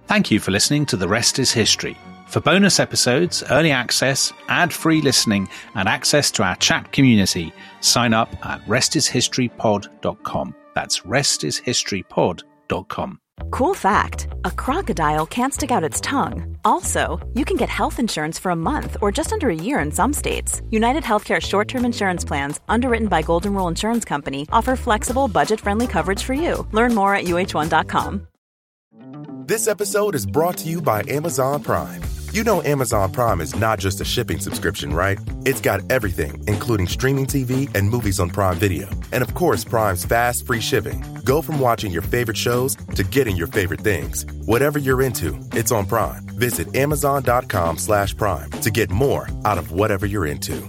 Thank you for listening to The Rest is History. For bonus episodes, early access, ad-free listening, and access to our chat community, sign up at restishistorypod.com. That's restishistorypod.com. Cool fact, a crocodile can't stick out its tongue. Also, you can get health insurance for a month or just under a year in some states. United Healthcare short-term insurance plans, underwritten by Golden Rule Insurance Company, offer flexible, budget-friendly coverage for you. Learn more at uh1.com. This episode is brought to you by Amazon Prime. You know Amazon Prime is not just a shipping subscription, right? It's got everything, including streaming TV and movies on Prime Video. And of course, Prime's fast, free shipping. Go from watching your favorite shows to getting your favorite things. Whatever you're into, it's on Prime. Visit amazon.com/Prime to get more out of whatever you're into.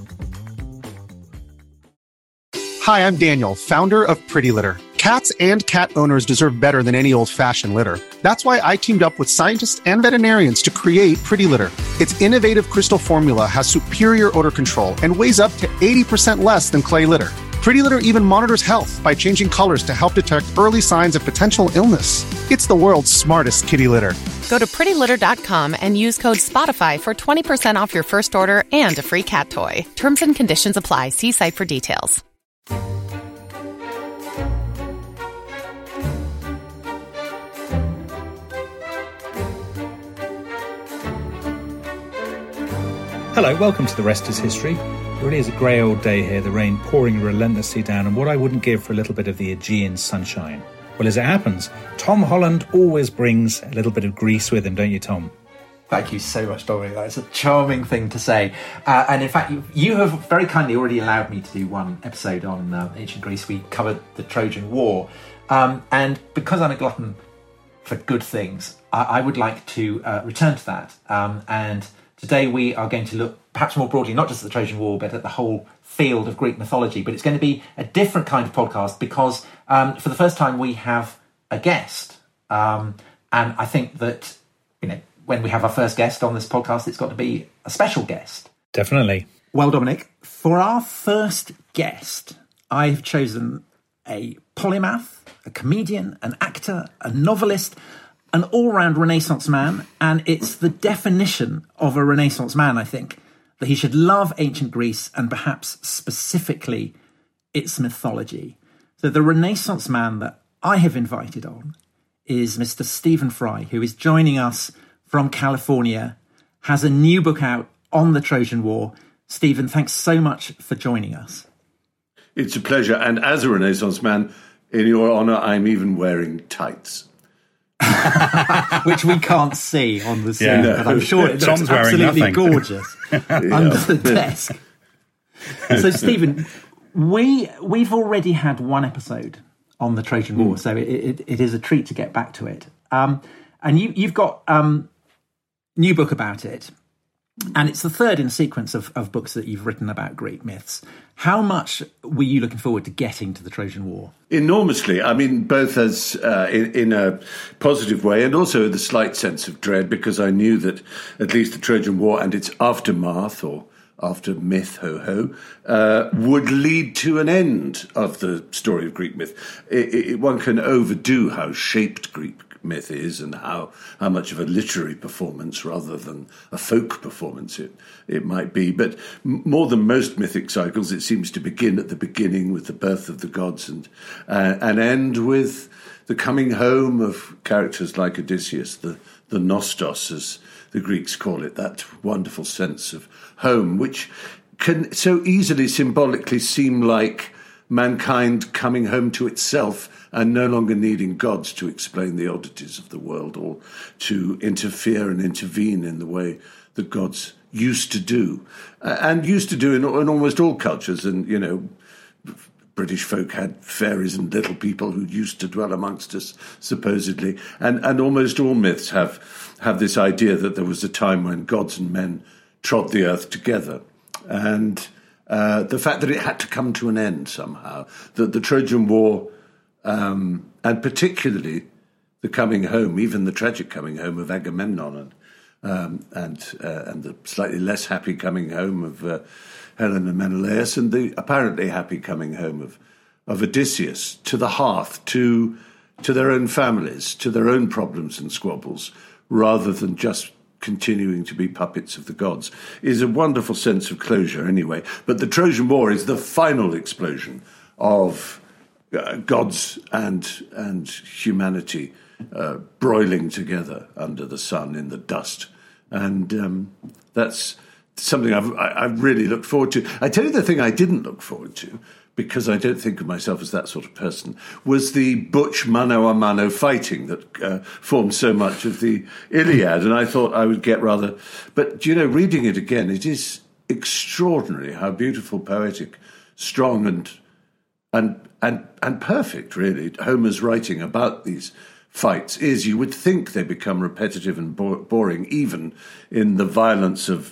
Hi, I'm Daniel, founder of Pretty Litter. Cats and cat owners deserve better than any old-fashioned litter. That's why I teamed up with scientists and veterinarians to create Pretty Litter. Its innovative crystal formula has superior odor control and weighs up to 80% less than clay litter. Pretty Litter even monitors health by changing colors to help detect early signs of potential illness. It's the world's smartest kitty litter. Go to prettylitter.com and use code SPOTIFY for 20% off your first order and a free cat toy. Terms and conditions apply. See site for details. Hello, welcome to The Rest is History. It really is a grey old day here, the rain pouring relentlessly down, and what I wouldn't give for a little bit of the Aegean sunshine. Well, as it happens, Tom Holland always brings a little bit of Greece with him, don't you, Tom? Thank you so much, Dominic. That's a charming thing to say. And in fact, you have very kindly already allowed me to do one episode on ancient Greece. We covered the Trojan War. And because I'm a glutton for good things, I would like to return to that. And today we are going to look perhaps more broadly, not just at the Trojan War, but at the whole field of Greek mythology. But it's going to be a different kind of podcast because for the first time we have a guest. And I think that, when we have our first guest on this podcast, it's got to be a special guest. Definitely. Well, Dominic, for our first guest, I've chosen a polymath, a comedian, an actor, a novelist, an all-round Renaissance man, and it's the definition of a Renaissance man, I think, that he should love ancient Greece and perhaps specifically its mythology. So the Renaissance man that I have invited on is Mr. Stephen Fry, who is joining us from California, has a new book out on the Trojan War. Stephen, thanks so much for joining us. It's a pleasure, and as a Renaissance man, in your honour, I'm even wearing tights. Which we can't see on the scene, but I'm sure it looks Tom's wearing absolutely nothing. Gorgeous under the desk. So, Stephen, we've already had one episode on the Trojan War, so it is a treat to get back to it. And you've got new book about it, and it's the third in a sequence of books that you've written about Greek myths. How much were you looking forward to getting to the Trojan War? Enormously. I mean, both as in a positive way and also the slight sense of dread, because I knew that at least the Trojan War and its aftermath, or after myth, would lead to an end of the story of Greek myth. One can overdo how shaped Greek myth is and how much of a literary performance rather than a folk performance it might be. But more than most mythic cycles, it seems to begin at the beginning with the birth of the gods and end with the coming home of characters like Odysseus, the nostos, as the Greeks call it, that wonderful sense of home, which can so easily symbolically seem like mankind coming home to itself and no longer needing gods to explain the oddities of the world or to interfere and intervene in the way the gods used to do. And used to do in almost all cultures. And, British folk had fairies and little people who used to dwell amongst us, supposedly. And almost all myths have this idea that there was a time when gods and men trod the earth together. And the fact that it had to come to an end somehow, that the Trojan War, and particularly the coming home, even the tragic coming home of Agamemnon, and the slightly less happy coming home of Helen and Menelaus, and the apparently happy coming home of Odysseus to the hearth, to their own families, to their own problems and squabbles, rather than just continuing to be puppets of the gods, is a wonderful sense of closure anyway. But the Trojan War is the final explosion of gods and humanity broiling together under the sun in the dust. And that's something I've really looked forward to. I tell you the thing I didn't look forward to, because I don't think of myself as that sort of person, was the butch mano-a-mano fighting that formed so much of the Iliad. And I thought I would get rather... But, reading it again, it is extraordinary how beautiful, poetic, strong and perfect, really, Homer's writing about these fights is. You would think they become repetitive and boring, even in the violence of,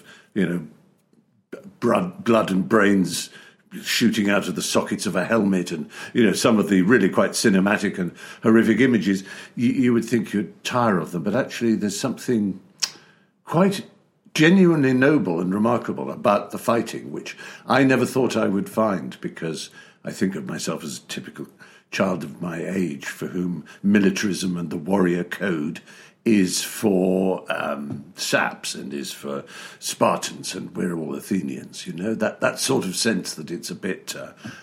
blood and brains shooting out of the sockets of a helmet and, some of the really quite cinematic and horrific images. You would think you'd tire of them, but actually there's something quite genuinely noble and remarkable about the fighting, which I never thought I would find, because I think of myself as a typical child of my age for whom militarism and the warrior code is for saps and is for Spartans, and we're all Athenians. That sort of sense that it's a bit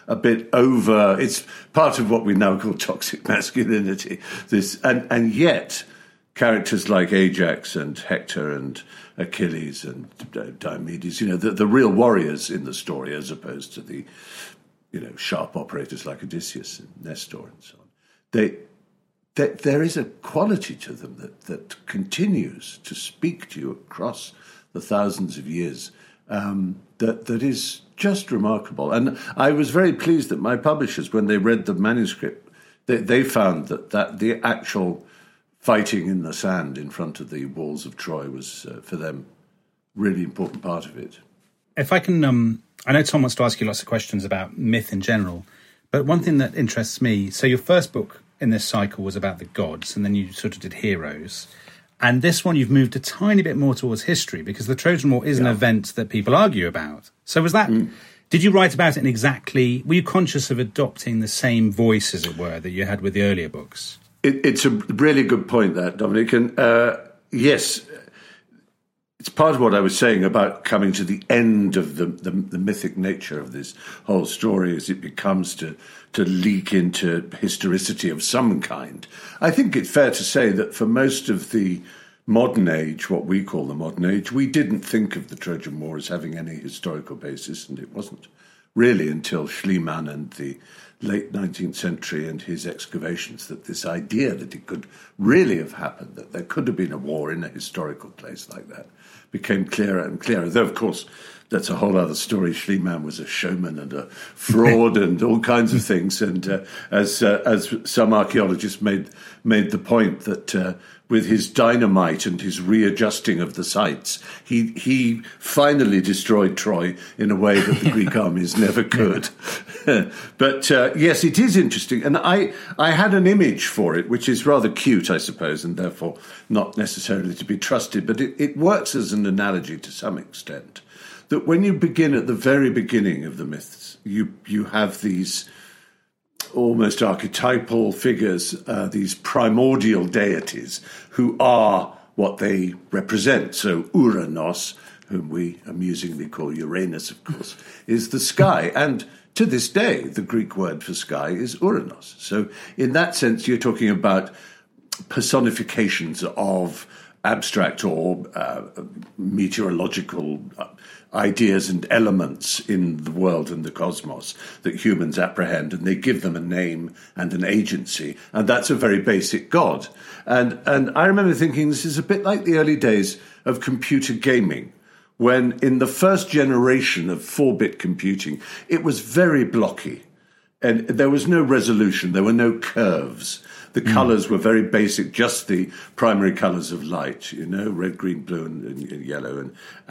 over. It's part of what we now call toxic masculinity. And yet characters like Ajax and Hector and Achilles and Diomedes, the real warriors in the story, as opposed to the sharp operators like Odysseus and Nestor and so on. There is a quality to them that continues to speak to you across the thousands of years that is just remarkable. And I was very pleased that my publishers, when they read the manuscript, they found that the actual fighting in the sand in front of the walls of Troy was, for them, really important part of it. If I can, I know Tom wants to ask you lots of questions about myth in general, but one thing that interests me, so your first book in this cycle was about the gods, and then you sort of did heroes. And this one, you've moved a tiny bit more towards history, because the Trojan War is an event that people argue about. So was that, did you write about it were you conscious of adopting the same voice, as it were, that you had with the earlier books? It's a really good point, that, Dominic. And yes, it's part of what I was saying about coming to the end of the mythic nature of this whole story as it becomes to leak into historicity of some kind. I think it's fair to say that for most of the modern age, what we call the modern age, we didn't think of the Trojan War as having any historical basis, and it wasn't really until Schliemann and the late 19th century and his excavations that this idea that it could really have happened, that there could have been a war in a historical place like that, became clearer and clearer. Though, of course, that's a whole other story. Schliemann was a showman and a fraud and all kinds of things. And as some archaeologists made the point that with his dynamite and his readjusting of the sites, he finally destroyed Troy in a way that the Greek armies never could. But yes, it is interesting. And I had an image for it, which is rather cute, I suppose, and therefore not necessarily to be trusted. But it works as an analogy to some extent. That when you begin at the very beginning of the myths, you have these almost archetypal figures, these primordial deities who are what they represent. So Uranos, whom we amusingly call Uranus, of course, is the sky. And to this day, the Greek word for sky is Uranos. So in that sense, you're talking about personifications of abstract or meteorological ideas and elements in the world and the cosmos that humans apprehend, and they give them a name and an agency, and that's a very basic god. And I remember thinking this is a bit like the early days of computer gaming, when in the first generation of 4-bit computing, it was very blocky, and there was no resolution, there were no curves. The colours were very basic, just the primary colours of light, red, green, blue, and yellow.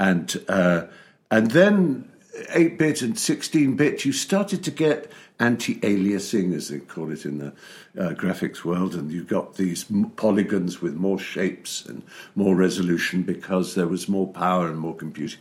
And then 8-bit and 16-bit, you started to get anti-aliasing, as they call it in the graphics world, and you got these polygons with more shapes and more resolution because there was more power and more computing.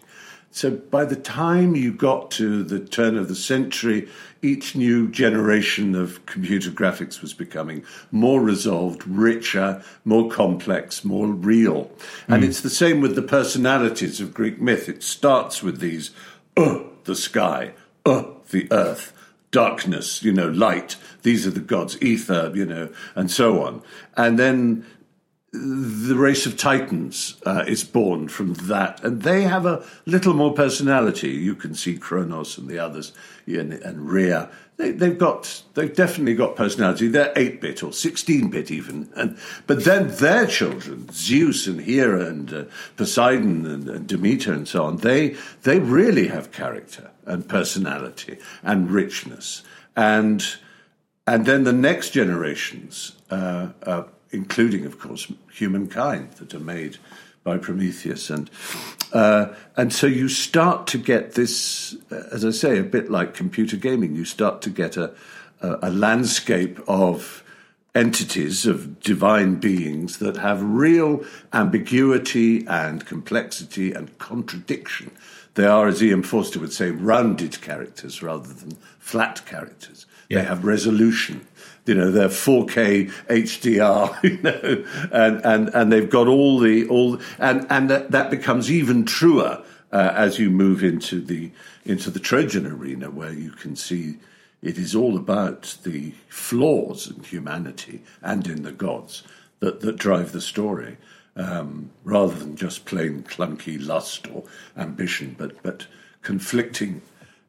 So by the time you got to the turn of the century, each new generation of computer graphics was becoming more resolved, richer, more complex, more real. And it's the same with the personalities of Greek myth. It starts with these, the sky, the earth, darkness, light. These are the gods, ether, and so on. And then the race of Titans is born from that, and they have a little more personality. You can see Kronos and the others, and Rhea. They've definitely got personality. They're 8-bit or 16-bit even, but then their children, Zeus and Hera and Poseidon and Demeter and so on, they really have character and personality and richness, and then the next generations. Including, of course, humankind that are made by Prometheus. And so you start to get this, as I say, a bit like computer gaming. You start to get a landscape of entities, of divine beings that have real ambiguity and complexity and contradiction. They are, as Ian Forster would say, rounded characters rather than flat characters. Yeah. They have resolution. They're 4K HDR, and they've got and that becomes even truer as you move into the Trojan arena, where you can see it is all about the flaws in humanity and in the gods that drive the story, rather than just plain clunky lust or ambition, but conflicting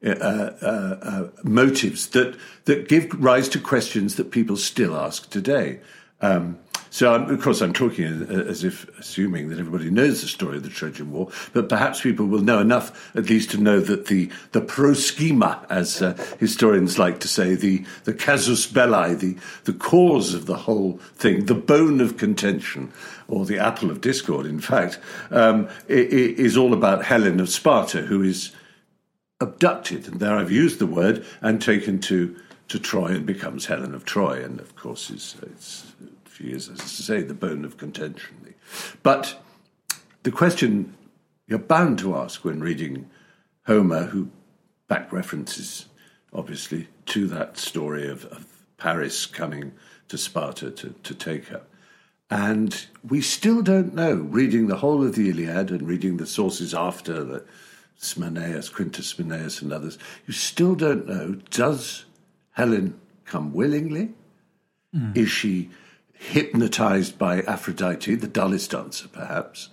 motives that give rise to questions that people still ask today. So, of course, I'm talking as if assuming that everybody knows the story of the Trojan War, but perhaps people will know enough at least to know that the proschema, as historians like to say, the casus belli, the cause of the whole thing, the bone of contention, or the apple of discord, in fact, is all about Helen of Sparta, who is abducted, and there I've used the word, and taken to Troy and becomes Helen of Troy, and of course she is, as I say, the bone of contention. But the question you're bound to ask when reading Homer, who back references obviously to that story of Paris coming to Sparta to take her, and we still don't know, reading the whole of the Iliad and reading the sources after the Smaneus, Quintus Smaneus and others, you still don't know, does Helen come willingly? Is she hypnotized by Aphrodite, the dullest answer perhaps?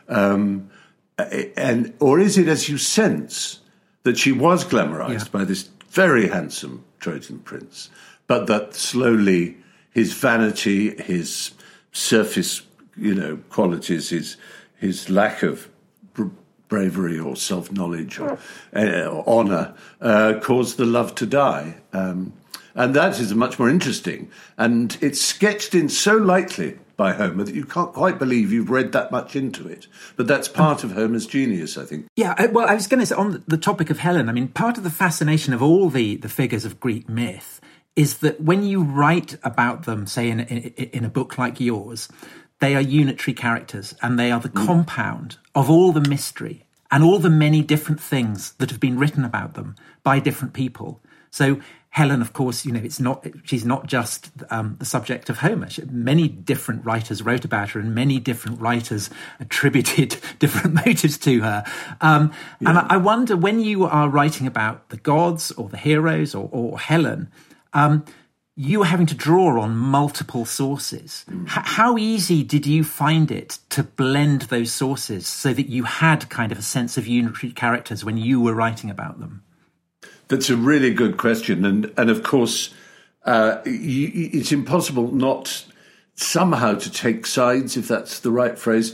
Or is it, as you sense, that she was glamorized by this very handsome Trojan prince, but that slowly his vanity, his surface, qualities, his lack of bravery or self-knowledge or honour caused the love to die. And that is much more interesting. And it's sketched in so lightly by Homer that you can't quite believe you've read that much into it. But that's part of Homer's genius, I think. Yeah, well, I was going to say, on the topic of Helen, I mean, part of the fascination of all the figures of Greek myth is that when you write about them, say in a book like yours, they are unitary characters, and they are the compound of all the mystery and all the many different things that have been written about them by different people. So Helen, of course, she's not just the subject of Homer. Many different writers wrote about her, and many different writers attributed different motives to her. And I wonder, when you are writing about the gods or the heroes or Helen, you were having to draw on multiple sources. How easy did you find it to blend those sources so that you had kind of a sense of unitary characters when you were writing about them? That's a really good question. And of course, it's impossible not somehow to take sides, if that's the right phrase.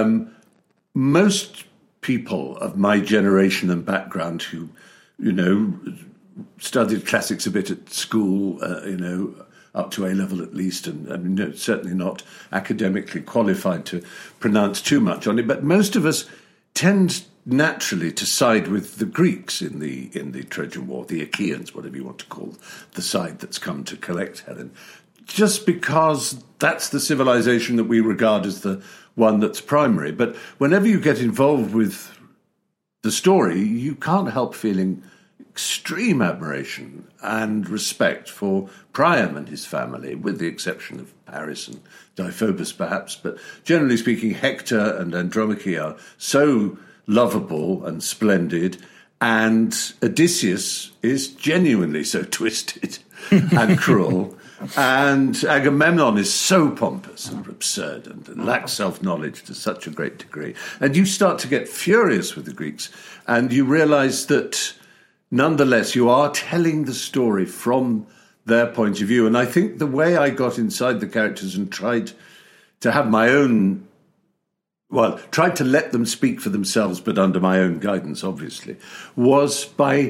Most people of my generation and background who, studied classics a bit at school, up to A-level at least, and certainly not academically qualified to pronounce too much on it. But most of us tend naturally to side with the Greeks in the Trojan War, the Achaeans, whatever you want to call the side that's come to collect Helen, just because that's the civilization that we regard as the one that's primary. But whenever you get involved with the story, you can't help feeling extreme admiration and respect for Priam and his family, with the exception of Paris and Deiphobus perhaps. But generally speaking, Hector and Andromache are so lovable and splendid, and Odysseus is genuinely so twisted and cruel. And Agamemnon is so pompous and absurd and lacks self-knowledge to such a great degree. And you start to get furious with the Greeks, and you realise that nonetheless you are telling the story from their point of view. And I think the way I got inside the characters and tried to have my own, well, tried to let them speak for themselves, but under my own guidance, obviously, was by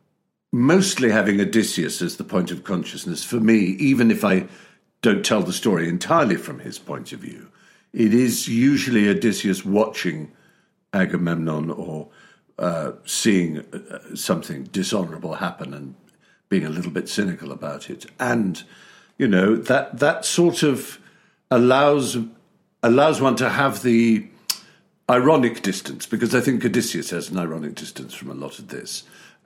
mostly having Odysseus as the point of consciousness for me, even if I don't tell the story entirely from his point of view. It is usually Odysseus watching Agamemnon or seeing something dishonourable happen and being a little bit cynical about it. And, you know, that sort of allows one to have the ironic distance, because I think Odysseus has an ironic distance from a lot of this.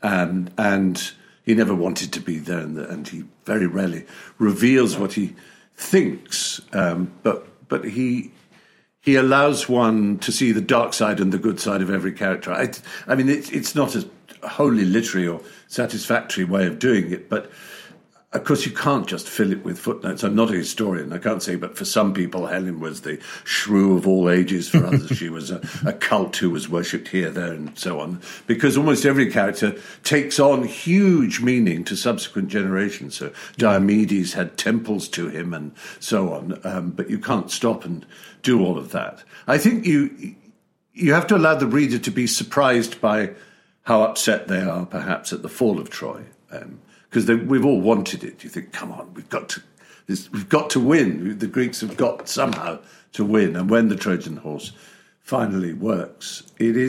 And he never wanted to be there, and he very rarely reveals what he thinks. But he allows one to see the dark side and the good side of every character. I mean, it's not a wholly literary or satisfactory way of doing it, but of course you can't just fill it with footnotes. I'm not a historian, I can't say, but for some people Helen was the shrew of all ages, for others she was a cult who was worshipped here, there and so on, because almost every character takes on huge meaning to subsequent generations. So Diomedes had temples to him and so on, but you can't stop and do all of that. I think you have to allow the reader to be surprised by how upset they are perhaps at the fall of Troy, because we've all wanted it. You think, come on, we've got to win. The Greeks have got somehow to win. And when the Trojan horse finally works,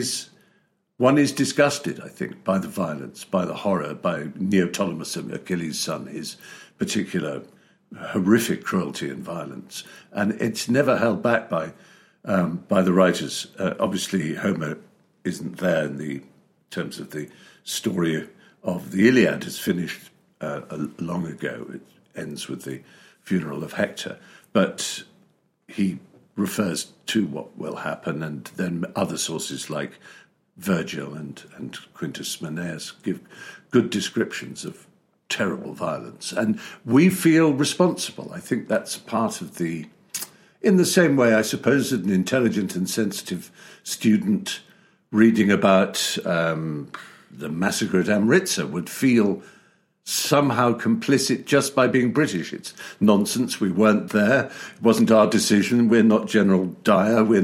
one is disgusted, I think, by the violence, by the horror, by Neoptolemus, Achilles' son, his particular horrific cruelty and violence. And it's never held back by the writers. Obviously, Homer isn't there in terms of the story of the Iliad is finished long ago. It ends with the funeral of Hector, but he refers to what will happen, and then other sources like Virgil and Quintus Mannaeus give good descriptions of terrible violence, and we feel responsible. I think that's part of in the same way, I suppose, that an intelligent and sensitive student reading about the massacre at Amritsar would feel somehow complicit just by being British. It's nonsense. We weren't there. It wasn't our decision. We're not General Dyer. We're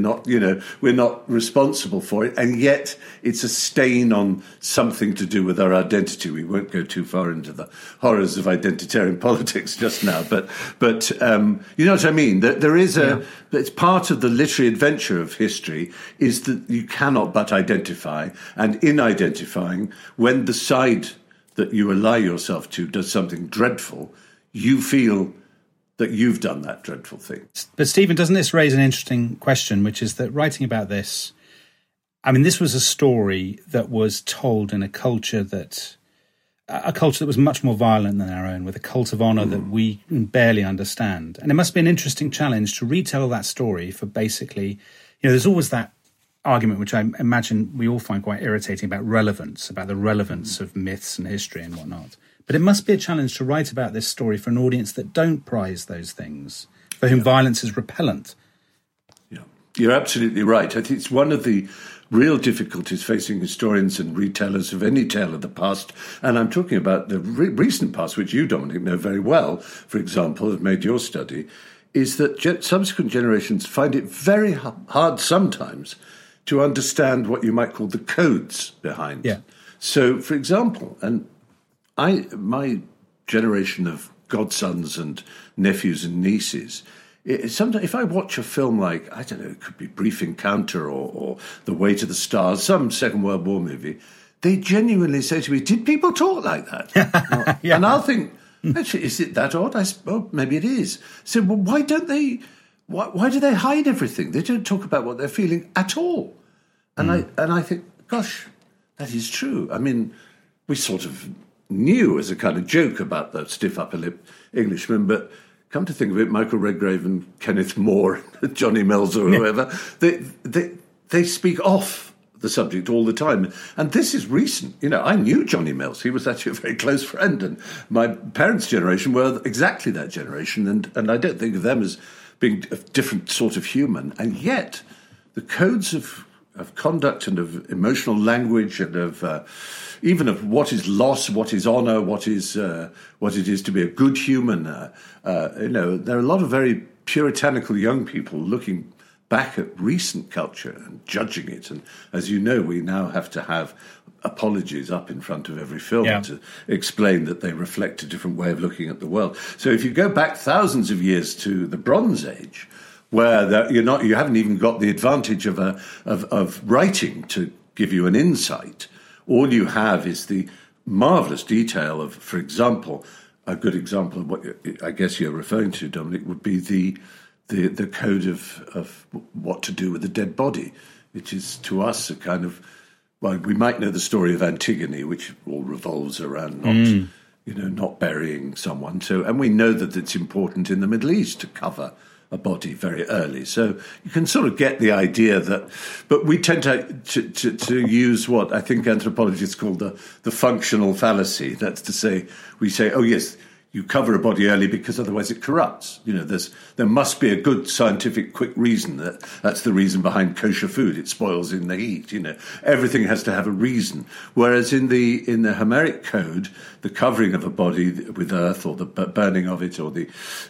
not responsible for it. And yet it's a stain on something to do with our identity. We won't go too far into the horrors of identitarian politics just now. But you know what I mean? There is it's part of the literary adventure of history is that you cannot but identify. And in identifying, when the side that you ally yourself to does something dreadful, you feel that you've done that dreadful thing. But Stephen, doesn't this raise an interesting question, which is that writing about this, I mean, this was a story that was told in a culture that was much more violent than our own, with a cult of honour that we barely understand. And it must be an interesting challenge to retell that story for basically, you know, there's always that argument, which I imagine we all find quite irritating, about the relevance of myths and history and whatnot. But it must be a challenge to write about this story for an audience that don't prize those things, for whom violence is repellent. Yeah, you're absolutely right. I think it's one of the real difficulties facing historians and retellers of any tale of the past, and I'm talking about the recent past, which you, Dominic, know very well, for example, have made your study, is that subsequent generations find it very hard sometimes to understand what you might call the codes behind. Yeah. So, for example, and my generation of godsons and nephews and nieces, sometimes if I watch a film like, I don't know, it could be Brief Encounter or The Way to the Stars, some Second World War movie, they genuinely say to me, did people talk like that? Yeah. And I'll think, actually, is it that odd? Maybe it is. So, well, why do they hide everything? They don't talk about what they're feeling at all. And I think, gosh, that is true. I mean, we sort of knew as a kind of joke about the stiff upper lip Englishmen, but come to think of it, Michael Redgrave and Kenneth Moore, Johnny Mills or whoever, they speak off the subject all the time. And this is recent. You know, I knew Johnny Mills. He was actually a very close friend. And my parents' generation were exactly that generation. And I don't think of them as being a different sort of human. And yet, the codes of conduct and of emotional language and of even of what is loss, what is honour, what it is to be a good human. You know, there are a lot of very puritanical young people looking back at recent culture and judging it. And as you know, we now have to have apologies up in front of every film to explain that they reflect a different way of looking at the world. So if you go back thousands of years to the Bronze Age, where you haven't even got the advantage of writing to give you an insight. All you have is the marvellous detail of, for example, a good example of what I guess you're referring to, Dominic, would be the code of what to do with a dead body, which is to us a kind of, well, we might know the story of Antigone, which all revolves around not burying someone. So, and we know that it's important in the Middle East to cover a body very early. So you can sort of get the idea that, but we tend to use what I think anthropologists call the functional fallacy. That's to say, we say, oh yes, you cover a body early because otherwise it corrupts. You know, there must be a good scientific quick reason that's the reason behind kosher food. It spoils in the heat. You know, everything has to have a reason. Whereas in the Homeric code, the covering of a body with earth, or the burning of it, or the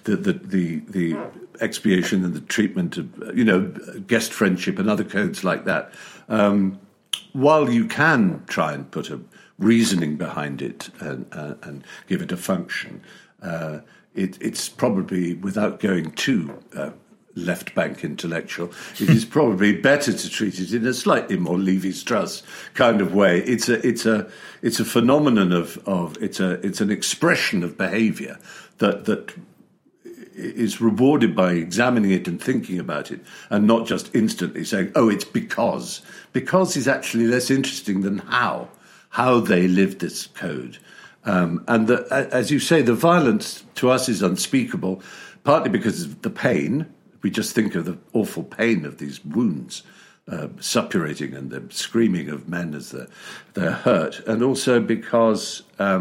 expiation and the treatment of guest friendship and other codes like that. While you can try and put a reasoning behind it and give it a function, it's probably, without going too left bank intellectual, it is probably better to treat it in a slightly more Levi-Strauss kind of way. It's a phenomenon it's an expression of behaviour that is rewarded by examining it and thinking about it, and not just instantly saying, oh, it's because. Because is actually less interesting than how they lived this code. And as you say, the violence to us is unspeakable, partly because of the pain. We just think of the awful pain of these wounds, suppurating, and the screaming of men as they're hurt. And also because,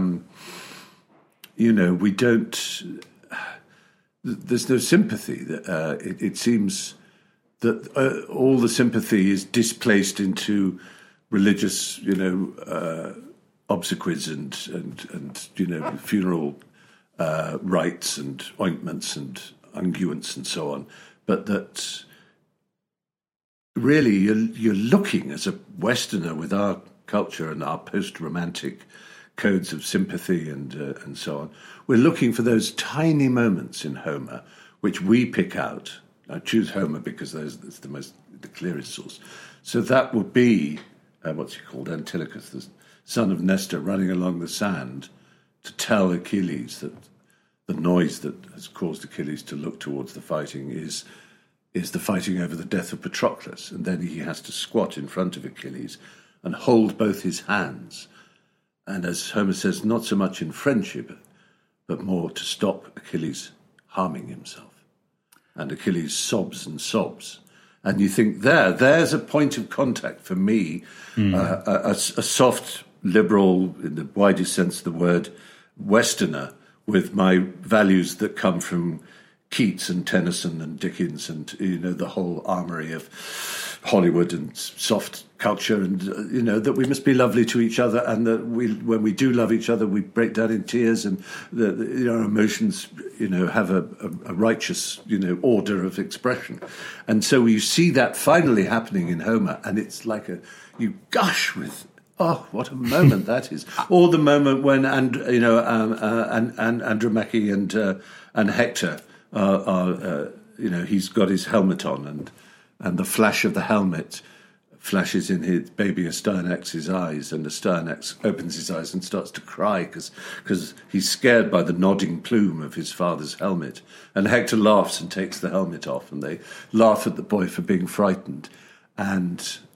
we don't... There's no sympathy. It seems that all the sympathy is displaced into religious, obsequies and funeral rites and ointments and unguents and so on. But that really you're looking as a Westerner with our culture and our post-romantic codes of sympathy and so on. We're looking for those tiny moments in Homer which we pick out. I choose Homer because it's the clearest source. So that would be what's he called, Antilochus, the son of Nestor, running along the sand to tell Achilles that the noise that has caused Achilles to look towards the fighting is the fighting over the death of Patroclus. And then he has to squat in front of Achilles and hold both his hands. And as Homer says, not so much in friendship, but more to stop Achilles harming himself. And Achilles sobs and sobs. And you think there's a point of contact for me, a soft, liberal, in the widest sense of the word, Westerner, with my values that come from Keats and Tennyson and Dickens and, the whole armoury of Hollywood and soft culture, and, that we must be lovely to each other, and that when we do love each other, we break down in tears, and our emotions, have a righteous, order of expression. And so you see that finally happening in Homer, and it's like you gush with, oh, what a moment that is. Or the moment when, Andromache and Hector he's got his helmet on, and the flash of the helmet flashes in his baby Astyanax's eyes, and Astyanax opens his eyes and starts to cry because he's scared by the nodding plume of his father's helmet. And Hector laughs and takes the helmet off, and they laugh at the boy for being frightened. And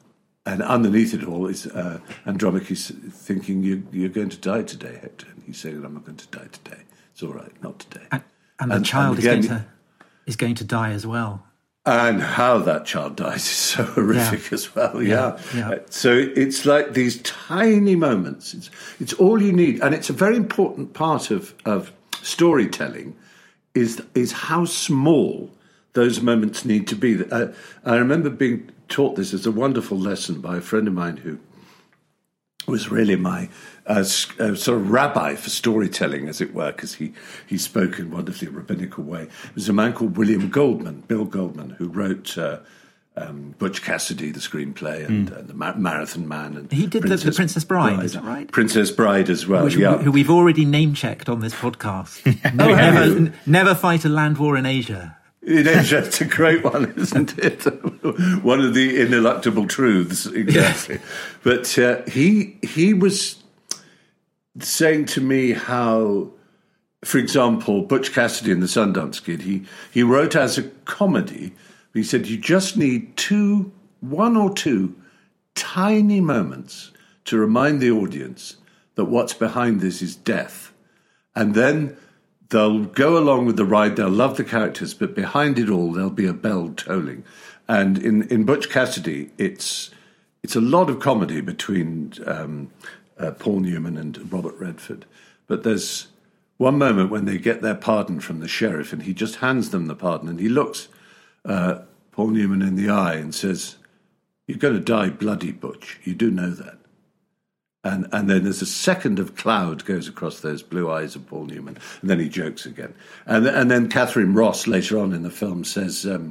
And underneath it all is Andromache thinking, you're going to die today, Hector. And he's saying, I'm not going to die today. It's all right, not today. And the child is going to die as well. And how that child dies is so horrific as well. Yeah. So it's like these tiny moments. It's all you need. And it's a very important part of storytelling is how small those moments need to be. I remember being taught this as a wonderful lesson by a friend of mine who was really my sort of rabbi for storytelling, as it were, because he spoke in a wonderfully rabbinical way. It was a man called William Goldman, Bill Goldman, who wrote Butch Cassidy, the screenplay, and the Marathon Man. And he did the Princess Bride, is that right? Princess Bride as well, who we've already name-checked on this podcast. Never fight a land war in Asia. It's a great one, isn't it? One of the ineluctable truths, exactly. Yeah. But he was saying to me how, for example, Butch Cassidy and the Sundance Kid, he wrote as a comedy. He said you just need one or two tiny moments to remind the audience that what's behind this is death, and then they'll go along with the ride, they'll love the characters, but behind it all, there'll be a bell tolling. And in Butch Cassidy, it's a lot of comedy between Paul Newman and Robert Redford. But there's one moment when they get their pardon from the sheriff, and he just hands them the pardon, and he looks Paul Newman in the eye and says, "You're going to die bloody, Butch. You do know that." And then there's a second of cloud goes across those blue eyes of Paul Newman, and then he jokes again. And then Catherine Ross later on in the film says to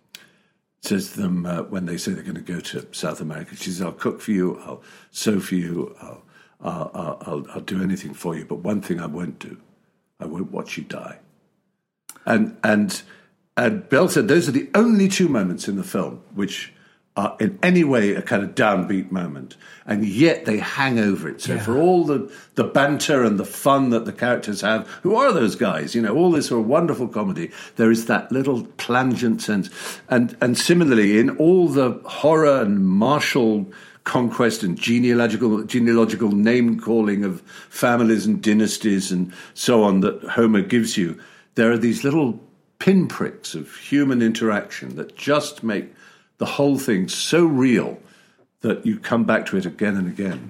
them when they say they're going to go to South America, she says, "I'll cook for you, I'll sew for you, I'll do anything for you, but one thing I won't do, I won't watch you die." And Bell said those are the only two moments in the film which are in any way a kind of downbeat moment, and yet they hang over it. So for all the banter and the fun that the characters have, who are those guys? You know, all this sort of wonderful comedy, there is that little plangent sense. And similarly, in all the horror and martial conquest and genealogical name-calling of families and dynasties and so on that Homer gives you, there are these little pinpricks of human interaction that just make the whole thing so real that you come back to it again and again.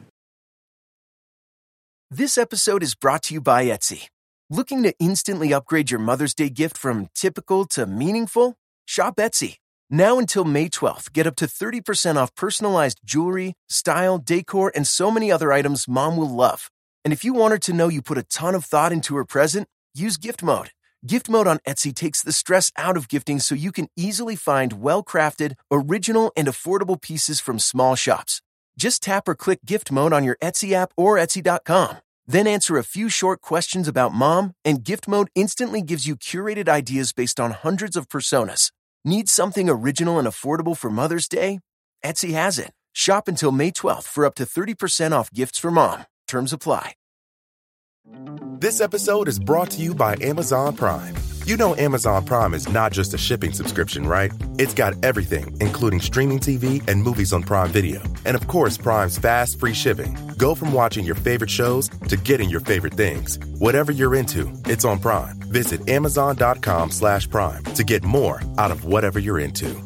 This episode is brought to you by Etsy. Looking to instantly upgrade your Mother's Day gift from typical to meaningful? Shop Etsy. Now until May 12th, get up to 30% off personalized jewelry, style, decor, and so many other items Mom will love. And if you want her to know you put a ton of thought into her present, use Gift Mode. Gift Mode on Etsy takes the stress out of gifting so you can easily find well-crafted, original, and affordable pieces from small shops. Just tap or click Gift Mode on your Etsy app or Etsy.com. Then answer a few short questions about Mom, and Gift Mode instantly gives you curated ideas based on hundreds of personas. Need something original and affordable for Mother's Day? Etsy has it. Shop until May 12th for up to 30% off gifts for Mom. Terms apply. This episode is brought to you by Amazon Prime. You know Amazon Prime is not just a shipping subscription, right? It's got everything, including streaming TV and movies on Prime Video. And of course, Prime's fast, free shipping. Go from watching your favorite shows to getting your favorite things. Whatever you're into, it's on Prime. Visit Amazon.com/Prime to get more out of whatever you're into.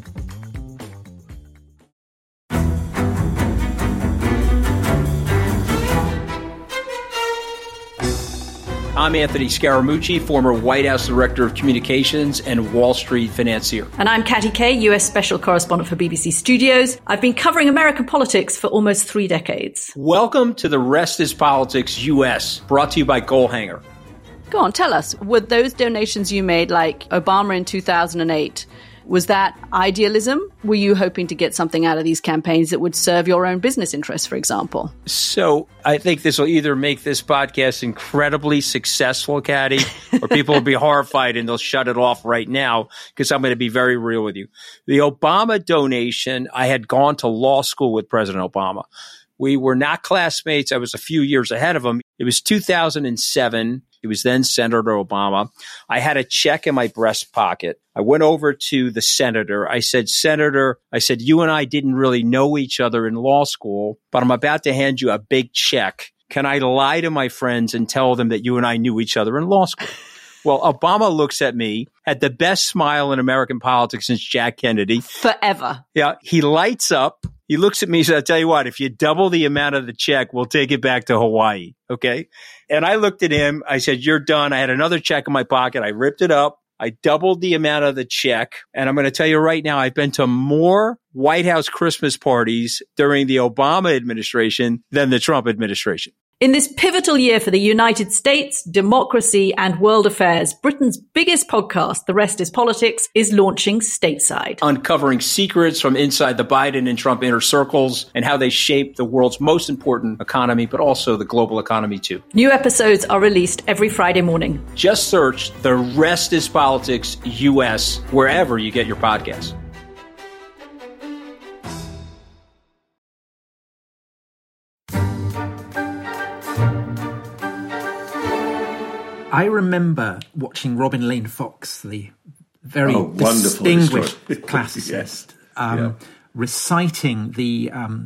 I'm Anthony Scaramucci, former White House Director of Communications and Wall Street financier. And I'm Katty Kay, US Special Correspondent for BBC Studios. I've been covering American politics for almost 3 decades. Welcome to The Rest is Politics US, brought to you by Goalhanger. Go on, tell us, were those donations you made, like Obama in 2008, was that idealism? Were you hoping to get something out of these campaigns that would serve your own business interests, for example? So I think this will either make this podcast incredibly successful, Katty, or people will be horrified and they'll shut it off right now because I'm going to be very real with you. The Obama donation, I had gone to law school with President Obama. We were not classmates. I was a few years ahead of him. It was 2007. He was then Senator Obama. I had a check in my breast pocket. I went over to the senator. I said, Senator, you and I didn't really know each other in law school, but I'm about to hand you a big check. Can I lie to my friends and tell them that you and I knew each other in law school? Well, Obama looks at me, had the best smile in American politics since Jack Kennedy. Forever. Yeah. He lights up. He looks at me and says, I'll tell you what, if you double the amount of the check, we'll take it back to Hawaii. Okay. And I looked at him. I said, you're done. I had another check in my pocket. I ripped it up. I doubled the amount of the check. And I'm going to tell you right now, I've been to more White House Christmas parties during the Obama administration than the Trump administration. In this pivotal year for the United States, democracy, and world affairs, Britain's biggest podcast, The Rest is Politics, is launching stateside. Uncovering secrets from inside the Biden and Trump inner circles and how they shape the world's most important economy, but also the global economy too. New episodes are released every Friday morning. Just search The Rest is Politics US wherever you get your podcasts. I remember watching Robin Lane Fox, the very distinguished classicist, reciting the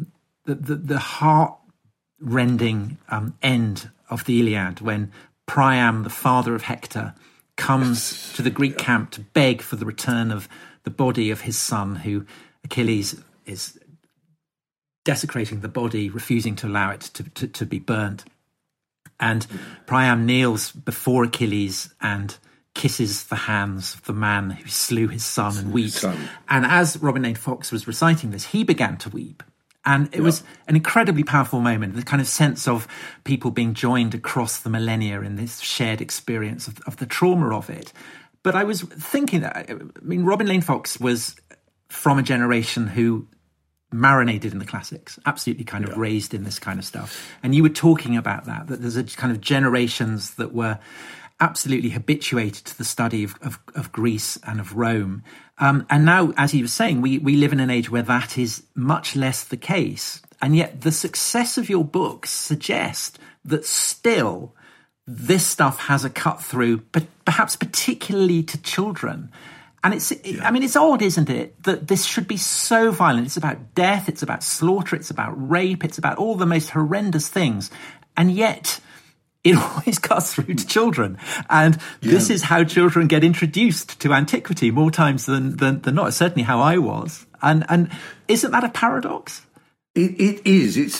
heart-rending end of the Iliad when Priam, the father of Hector, comes to the Greek camp to beg for the return of the body of his son, who Achilles is desecrating the body, refusing to allow it to be burnt. And Priam kneels before Achilles and kisses the hands of the man who slew his son and weeps. And as Robin Lane Fox was reciting this, he began to weep. And it was an incredibly powerful moment, the kind of sense of people being joined across the millennia in this shared experience of the trauma of it. But I was thinking that, Robin Lane Fox was from a generation who marinated in the classics, absolutely kind of raised in this kind of stuff. And you were talking about that there's a kind of generations that were absolutely habituated to the study of Greece and of Rome. And now, as he was saying, we live in an age where that is much less the case. And yet the success of your books suggest that still this stuff has a cut through, but perhaps particularly to children. And it's odd, isn't it, that this should be so violent. It's about death, it's about slaughter, it's about rape, it's about all the most horrendous things. And yet it always cuts through to children. And this is how children get introduced to antiquity more times than not. It's certainly how I was. And isn't that a paradox? It is. It's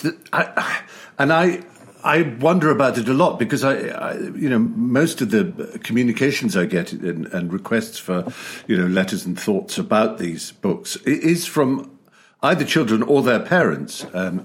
I wonder about it a lot because I most of the communications I get and requests for, letters and thoughts about these books is from either children or their parents,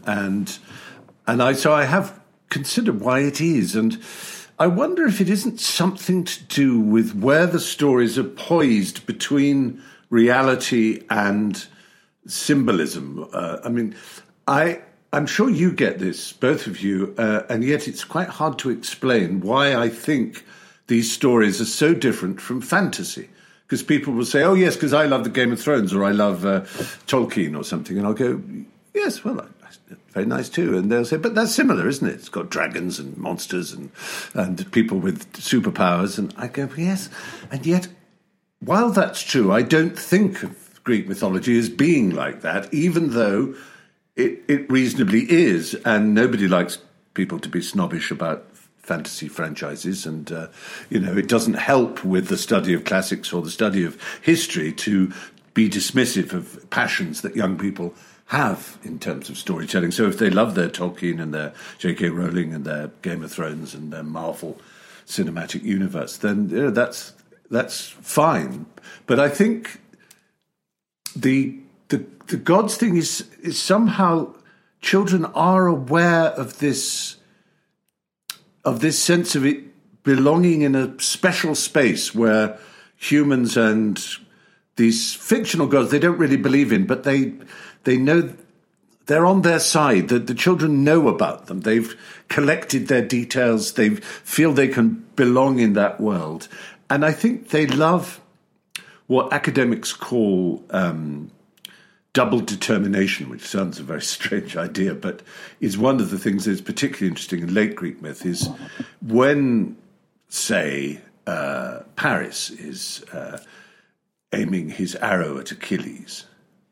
so I have considered why it is, and I wonder if it isn't something to do with where the stories are poised between reality and symbolism. I'm sure you get this, both of you, and yet it's quite hard to explain why I think these stories are so different from fantasy. Because people will say, oh, yes, because I love the Game of Thrones or I love Tolkien or something. And I'll go, yes, well, very nice too. And they'll say, but that's similar, isn't it? It's got dragons and monsters and people with superpowers. And I go, yes. And yet, while that's true, I don't think of Greek mythology as being like that, even though it reasonably is, and nobody likes people to be snobbish about fantasy franchises, and it doesn't help with the study of classics or the study of history to be dismissive of passions that young people have in terms of storytelling. So if they love their Tolkien and their J.K. Rowling and their Game of Thrones and their Marvel cinematic universe, then that's fine. But I think the gods thing is somehow children are aware of this sense of it belonging in a special space where humans and these fictional gods they don't really believe in, but they know they're on their side. The children know about them. They've collected their details. They feel they can belong in that world. And I think they love what academics call double determination, which sounds a very strange idea, but is one of the things that is particularly interesting in late Greek myth, is when say, Paris is aiming his arrow at Achilles,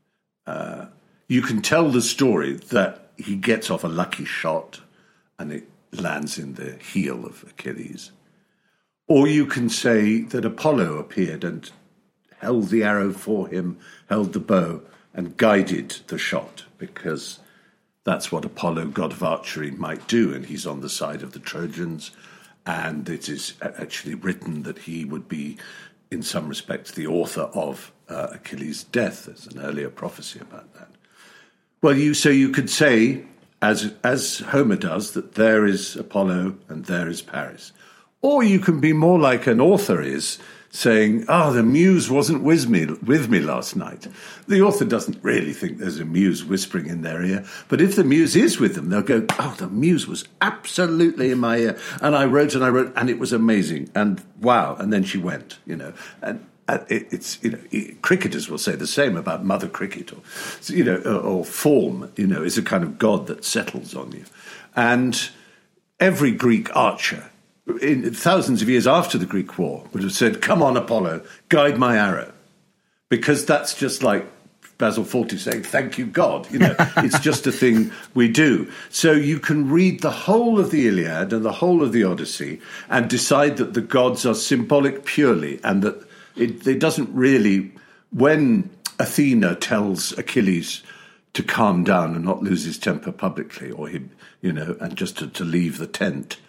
you can tell the story that he gets off a lucky shot and it lands in the heel of Achilles. Or you can say that Apollo appeared and held the arrow for him, held the bow, and guided the shot, because that's what Apollo, god of archery, might do, and he's on the side of the Trojans, and it is actually written that he would be, in some respects, the author of Achilles' death. There's an earlier prophecy about that. Well, so you could say, as Homer does, that there is Apollo and there is Paris. Or you can be more like an author is, saying, the muse wasn't with me last night. The author doesn't really think there's a muse whispering in their ear, but if the muse is with them, they'll go, the muse was absolutely in my ear, and I wrote, and it was amazing, and wow, and then she went, and it's cricketers will say the same about Mother Cricket, or form, is a kind of god that settles on you. And every Greek archer, in thousands of years after the Greek war, would have said, "Come on, Apollo, guide my arrow," because that's just like Basil Fawlty saying, "Thank you, God." It's just a thing we do. So you can read the whole of the Iliad and the whole of the Odyssey and decide that the gods are symbolic purely, and that it doesn't really. When Athena tells Achilles to calm down and not lose his temper publicly, or him, and just to leave the tent.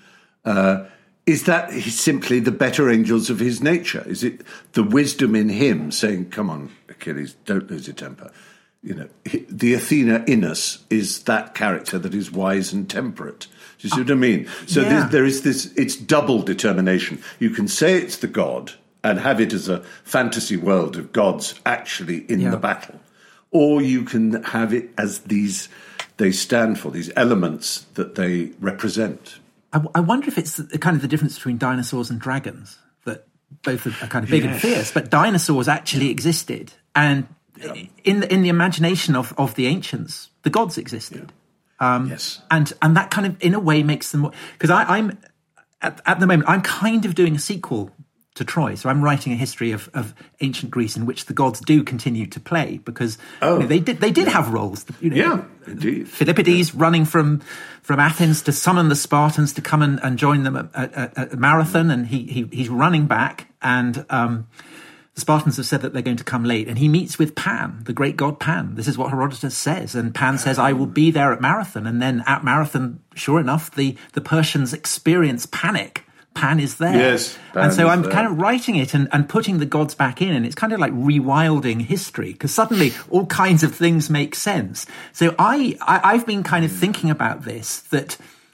Is that simply the better angels of his nature? Is it the wisdom in him saying, "Come on, Achilles, don't lose your temper"? The Athena in us is that character that is wise and temperate. Do you see what I mean? So there is this, it's double determination. You can say it's the god and have it as a fantasy world of gods actually in the battle. Or you can have it as they stand for, these elements that they represent. I wonder if it's the kind of the difference between dinosaurs and dragons, that both are kind of big and fierce, but dinosaurs actually existed. And in the imagination of the ancients, the gods existed. Yes. And that kind of, in a way, makes them more... Because I'm, at the moment, I'm kind of doing a sequel to Troy. So I'm writing a history of ancient Greece in which the gods do continue to play, because they did have roles. Indeed. Philippides running from Athens to summon the Spartans to come and join them at a marathon, and he's running back, and the Spartans have said that they're going to come late, and he meets with Pan, the great god Pan. This is what Herodotus says, and Pan says, "I will be there at Marathon," and then at Marathon, sure enough, the Persians experience panic. Pan is there. Yes. And so I'm kind of writing it and putting the gods back in, and it's kind of like rewilding history, because suddenly all kinds of things make sense. So I've been kind of thinking about this, that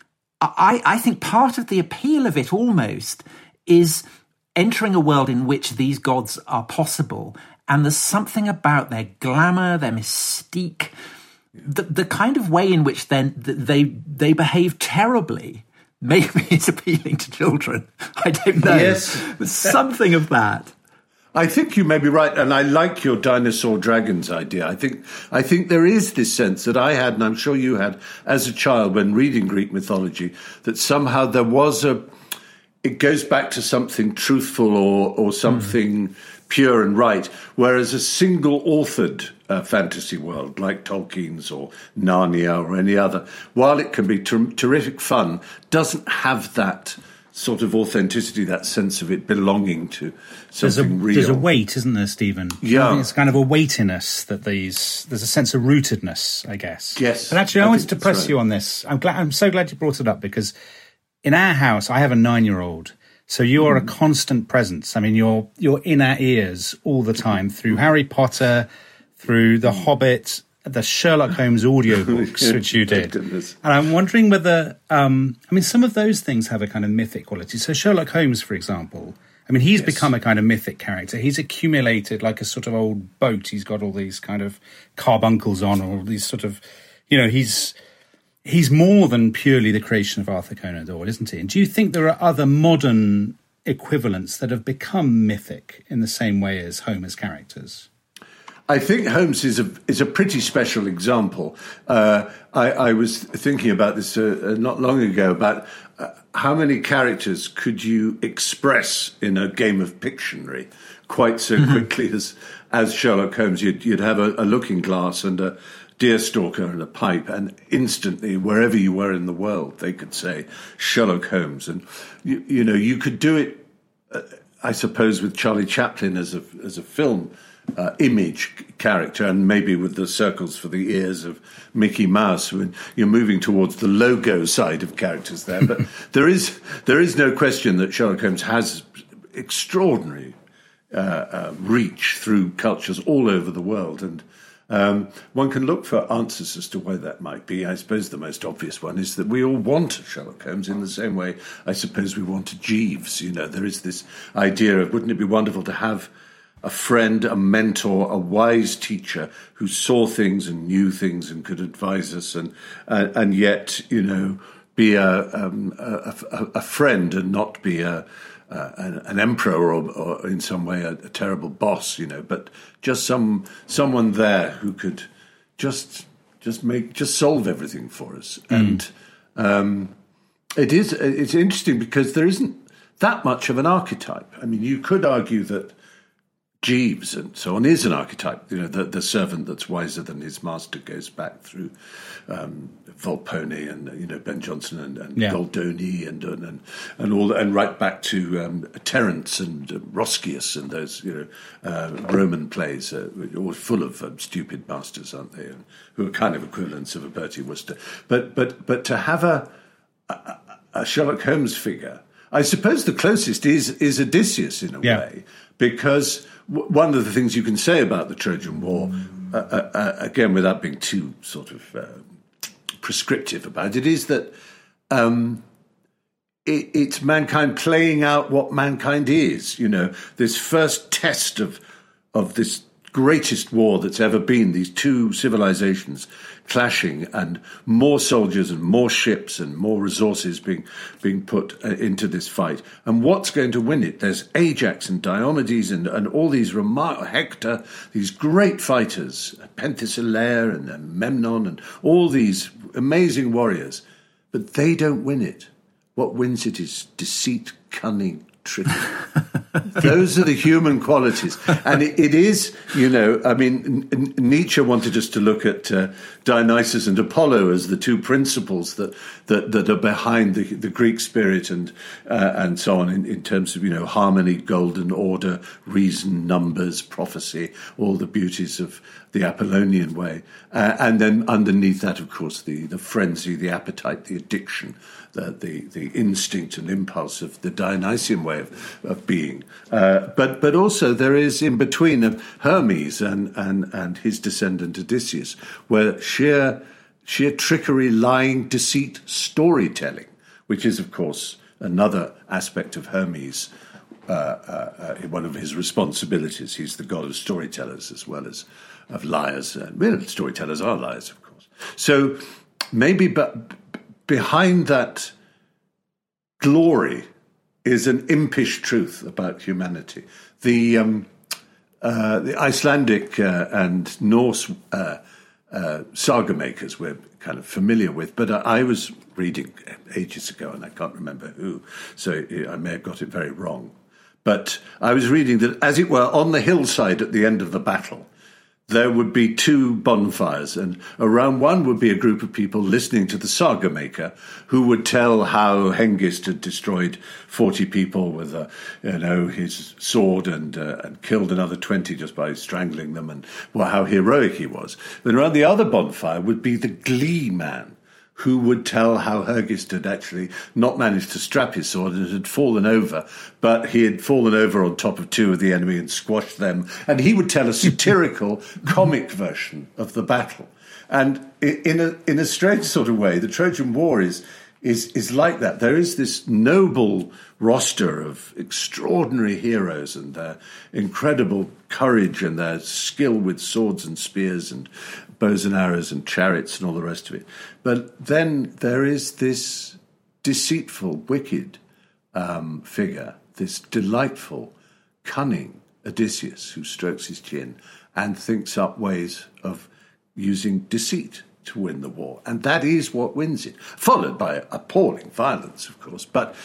I think part of the appeal of it almost is entering a world in which these gods are possible, and there's something about their glamour, their mystique, the kind of way in which then they behave terribly. Maybe it's appealing to children. I don't know. Yes. There's something of that. I think you may be right, and I like your dinosaur dragons idea. I think there is this sense that I had, and I'm sure you had, as a child when reading Greek mythology, that somehow there was it goes back to something truthful or something pure and right, whereas a single authored fantasy world like Tolkien's or Narnia or any other, while it can be terrific fun, doesn't have that sort of authenticity, that sense of it belonging to something real. There's a weight, isn't there, Stephen? Yeah. I think it's kind of a weightiness that there's a sense of rootedness, I guess. Yes. But actually, I wanted to press you on this. I'm so glad you brought it up, because in our house, I have a 9-year-old. So you are a constant presence. I mean, you're in our ears all the time, through Harry Potter, through The Hobbit, the Sherlock Holmes audiobooks, which you did. And I'm wondering whether, some of those things have a kind of mythic quality. So Sherlock Holmes, for example, he's become a kind of mythic character. He's accumulated like a sort of old boat. He's got all these kind of carbuncles on, or these sort of, he's more than purely the creation of Arthur Conan Doyle, isn't he? And do you think there are other modern equivalents that have become mythic in the same way as Homer's characters? I think Holmes is a pretty special example. I was thinking about this not long ago about how many characters could you express in a game of Pictionary quite so quickly as Sherlock Holmes. You'd have a looking glass and a deerstalker and a pipe, and instantly, wherever you were in the world, they could say Sherlock Holmes. And you could do it, I suppose, with Charlie Chaplin as a film image character, and maybe with the circles for the ears of Mickey Mouse when you're moving towards the logo side of characters there. But there is no question that Sherlock Holmes has extraordinary reach through cultures all over the world, and one can look for answers as to why that might be. I suppose the most obvious one is that we all want Sherlock Holmes in the same way I suppose we want a Jeeves. There is this idea of, wouldn't it be wonderful to have a friend, a mentor, a wise teacher who saw things and knew things and could advise us, and yet be a friend and not be an emperor or in some way a terrible boss, but just someone there who could just solve everything for us. And it's interesting because there isn't that much of an archetype. I mean, you could argue that Jeeves and so on is an archetype. The servant that's wiser than his master goes back through Volpone and Ben Jonson and Goldoni and all, and right back to Terence and Roscius and those Roman plays, all full of stupid masters, aren't they? Who are kind of equivalents of a Bertie Wooster. But to have a Sherlock Holmes figure, I suppose the closest is Odysseus in a way, because one of the things you can say about the Trojan War, again, without being too sort of prescriptive about it, is that it's mankind playing out what mankind is. This first test of this greatest war that's ever been, these two civilizations clashing, and more soldiers and more ships and more resources being put into this fight. And what's going to win it? There's Ajax and Diomedes and all these Hector, these great fighters, Penthesilea and Memnon and all these amazing warriors. But they don't win it. What wins it is deceit, cunning, trickery. Those are the human qualities. And it is, Nietzsche wanted us to look at Dionysus and Apollo as the two principles that are behind the Greek spirit and so on in terms of, harmony, golden order, reason, numbers, prophecy, all the beauties of the Apollonian way. And then underneath that, of course, the frenzy, the appetite, the addiction, the instinct and impulse of the Dionysian way of being. But also there is in between Hermes and his descendant Odysseus, where sheer trickery, lying, deceit, storytelling, which is, of course, another aspect of Hermes, one of his responsibilities. He's the god of storytellers as well as of liars. Storytellers are liars, of course. So maybe behind that glory is an impish truth about humanity. The Icelandic and Norse saga makers we're kind of familiar with, but I was reading ages ago, and I can't remember who, so I may have got it very wrong. But I was reading that, as it were, on the hillside at the end of the battle, there would be two bonfires, and around one would be a group of people listening to the saga maker, who would tell how Hengist had destroyed 40 people with his sword and killed another 20 just by strangling them, and how heroic he was. Then around the other bonfire would be the glee man, who would tell how Hengist had actually not managed to strap his sword and had fallen over, but he had fallen over on top of two of the enemy and squashed them. And he would tell a satirical, comic version of the battle. And in a strange sort of way, the Trojan War is like that. There is this noble roster of extraordinary heroes and their incredible courage and their skill with swords and spears and bows and arrows and chariots and all the rest of it. But then there is this deceitful, wicked figure, this delightful, cunning Odysseus who strokes his chin and thinks up ways of using deceit to win the war. And that is what wins it, followed by appalling violence, of course. But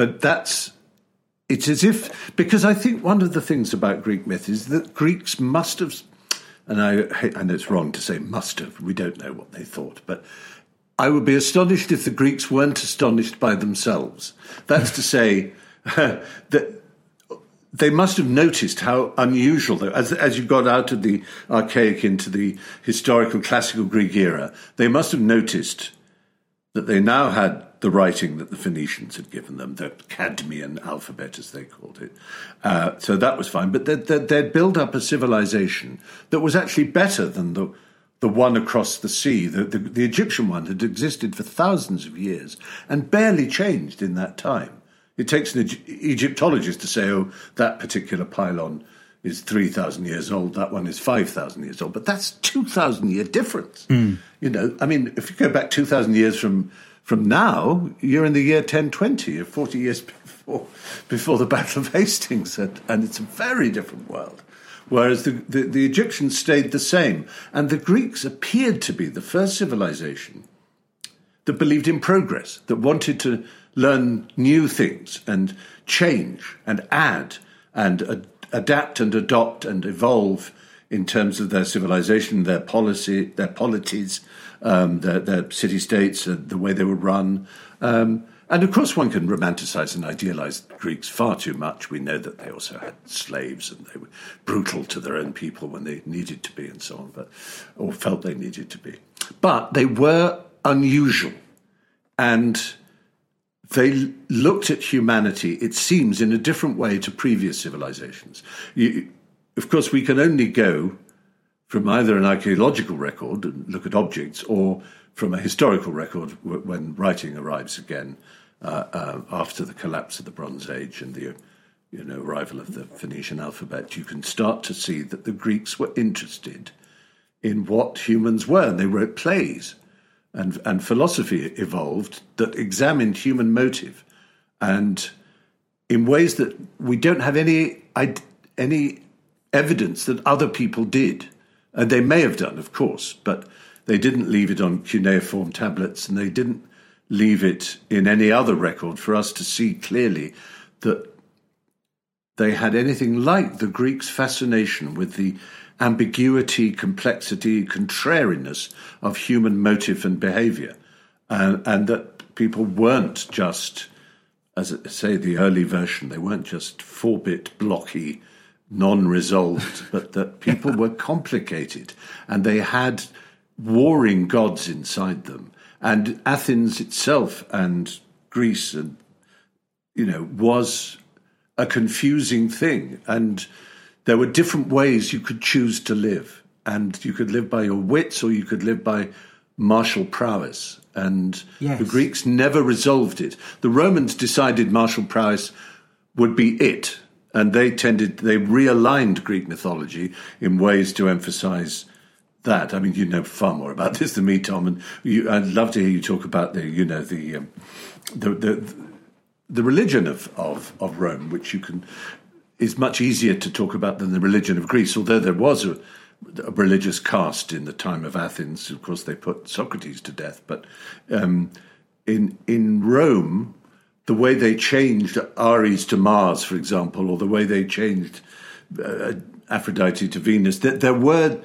it's as if, because I think one of the things about Greek myth is that Greeks must have, and I know it's wrong to say must have, we don't know what they thought, but I would be astonished if the Greeks weren't astonished by themselves. That's to say that they must have noticed how unusual, as you got out of the archaic into the historical classical Greek era, they must have noticed that they now had the writing that the Phoenicians had given them, the Cadmean alphabet, as they called it. So that was fine. But they'd built up a civilization that was actually better than the one across the sea. The Egyptian one had existed for thousands of years and barely changed in that time. It takes an Egyptologist to say, oh, that particular pylon is 3,000 years old, that one is 5,000 years old. But that's 2,000-year difference. You know, I mean, if you go back 2,000 years from now, you're in the year 1020, or 40 years before the Battle of Hastings, and it's a very different world. Whereas the Egyptians stayed the same. And the Greeks appeared to be the first civilization that believed in progress, that wanted to learn new things and change and add and adapt and adopt and evolve in terms of their civilization, their policy, their polities, their city-states, the way they were run. And of course one can romanticize and idealize the Greeks far too much. We know that they also had slaves and they were brutal to their own people when they needed to be and so on, or felt they needed to be. But they were unusual, and they looked at humanity, it seems, in a different way to previous civilizations. Of course, we can only go from either an archaeological record and look at objects, or from a historical record when writing arrives again after the collapse of the Bronze Age and the arrival of the Phoenician alphabet. You can start to see that the Greeks were interested in what humans were, and they wrote plays. And philosophy evolved that examined human motive, and in ways that we don't have any evidence that other people did. And they may have done, of course, but they didn't leave it on cuneiform tablets, and they didn't leave it in any other record for us to see clearly that they had anything like the Greeks' fascination with the ambiguity, complexity, contrariness of human motive and behavior, and that people weren't just, as I say, the early version, they weren't just 4-bit, blocky, non-resolved, but that people were complicated, and they had warring gods inside them. And Athens itself and Greece, was a confusing thing, and there were different ways you could choose to live, and you could live by your wits or you could live by martial prowess. And the Greeks never resolved it. The Romans decided martial prowess would be it, and they realigned Greek mythology in ways to emphasize that. I mean, you know far more about this than me, Tom, and I'd love to hear you talk about the religion of Rome, which is much easier to talk about than the religion of Greece, although there was a religious caste in the time of Athens. Of course, they put Socrates to death. But in Rome, the way they changed Ares to Mars, for example, or the way they changed Aphrodite to Venus, the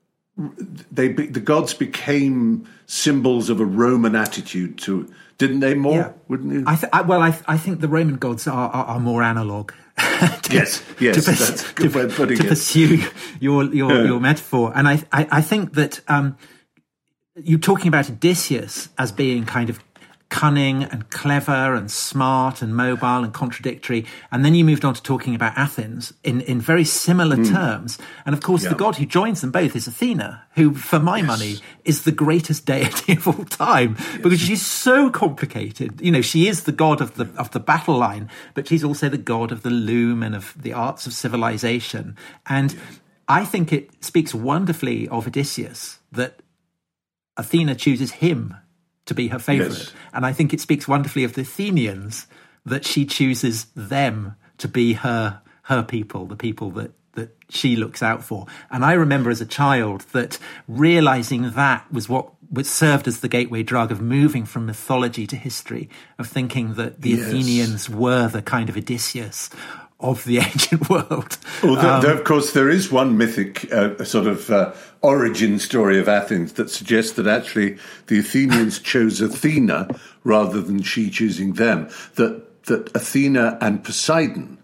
gods became symbols of a Roman attitude to, didn't they? More, wouldn't you? I think the Roman gods are more analog. Yes, that's a good way of putting it. To pursue your metaphor, and I think that you're talking about Odysseus as being kind of cunning and clever and smart and mobile and contradictory, and then you moved on to talking about Athens in very similar terms. And of course, the god who joins them both is Athena, who, for my money, is the greatest deity of all time, because she's so complicated. You know, she is the god of the battle line, but she's also the god of the loom and of the arts of civilization. And I think it speaks wonderfully of Odysseus that Athena chooses him to be her favourite. Yes. And I think it speaks wonderfully of the Athenians that she chooses them to be her people, the people that that she looks out for. And I remember as a child that realizing that was what served as the gateway drug of moving from mythology to history, of thinking that the Athenians were the kind of Odysseus of the ancient world. Although, of course, there is one mythic origin story of Athens that suggests that actually the Athenians chose Athena rather than she choosing them, that Athena and Poseidon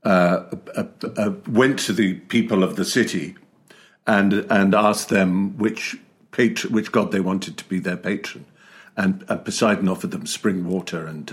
went to the people of the city and asked them which god they wanted to be their patron, and Poseidon offered them spring water and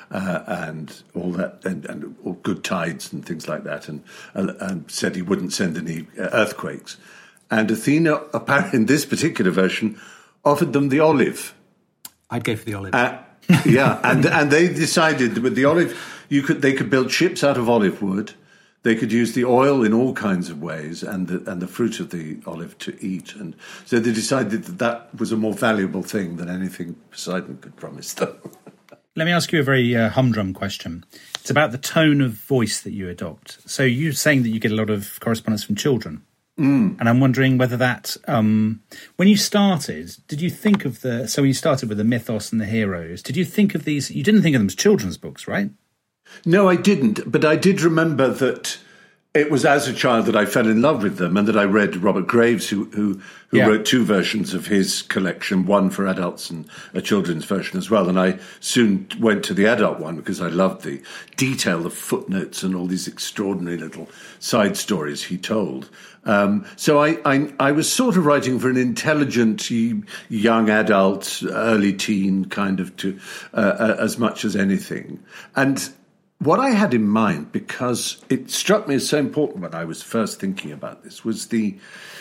all that, and all good tides and things like that, and said he wouldn't send any earthquakes. And Athena, apparently in this particular version, offered them the olive. I'd go for the olive. And they decided that with the olive, they could build ships out of olive wood. They could use the oil in all kinds of ways, and the fruit of the olive to eat. And so they decided that was a more valuable thing than anything Poseidon could promise them. Let me ask you a very humdrum question. It's about the tone of voice that you adopt. So you're saying that you get a lot of correspondence from children. And I'm wondering whether that, when you started, did you think of so when you started with the mythos and the heroes, did you think of these, you didn't think of them as children's books, right? No, I didn't. But I did remember that it was as a child that I fell in love with them, and that I read Robert Graves, who wrote two versions of his collection, one for adults and a children's version as well. And I soon went to the adult one because I loved the detail of footnotes and all these extraordinary little side stories he told. So I was sort of writing for an intelligent young adult, early teen kind of as much as anything. And what I had in mind, because it struck me as so important when I was first thinking about this, was the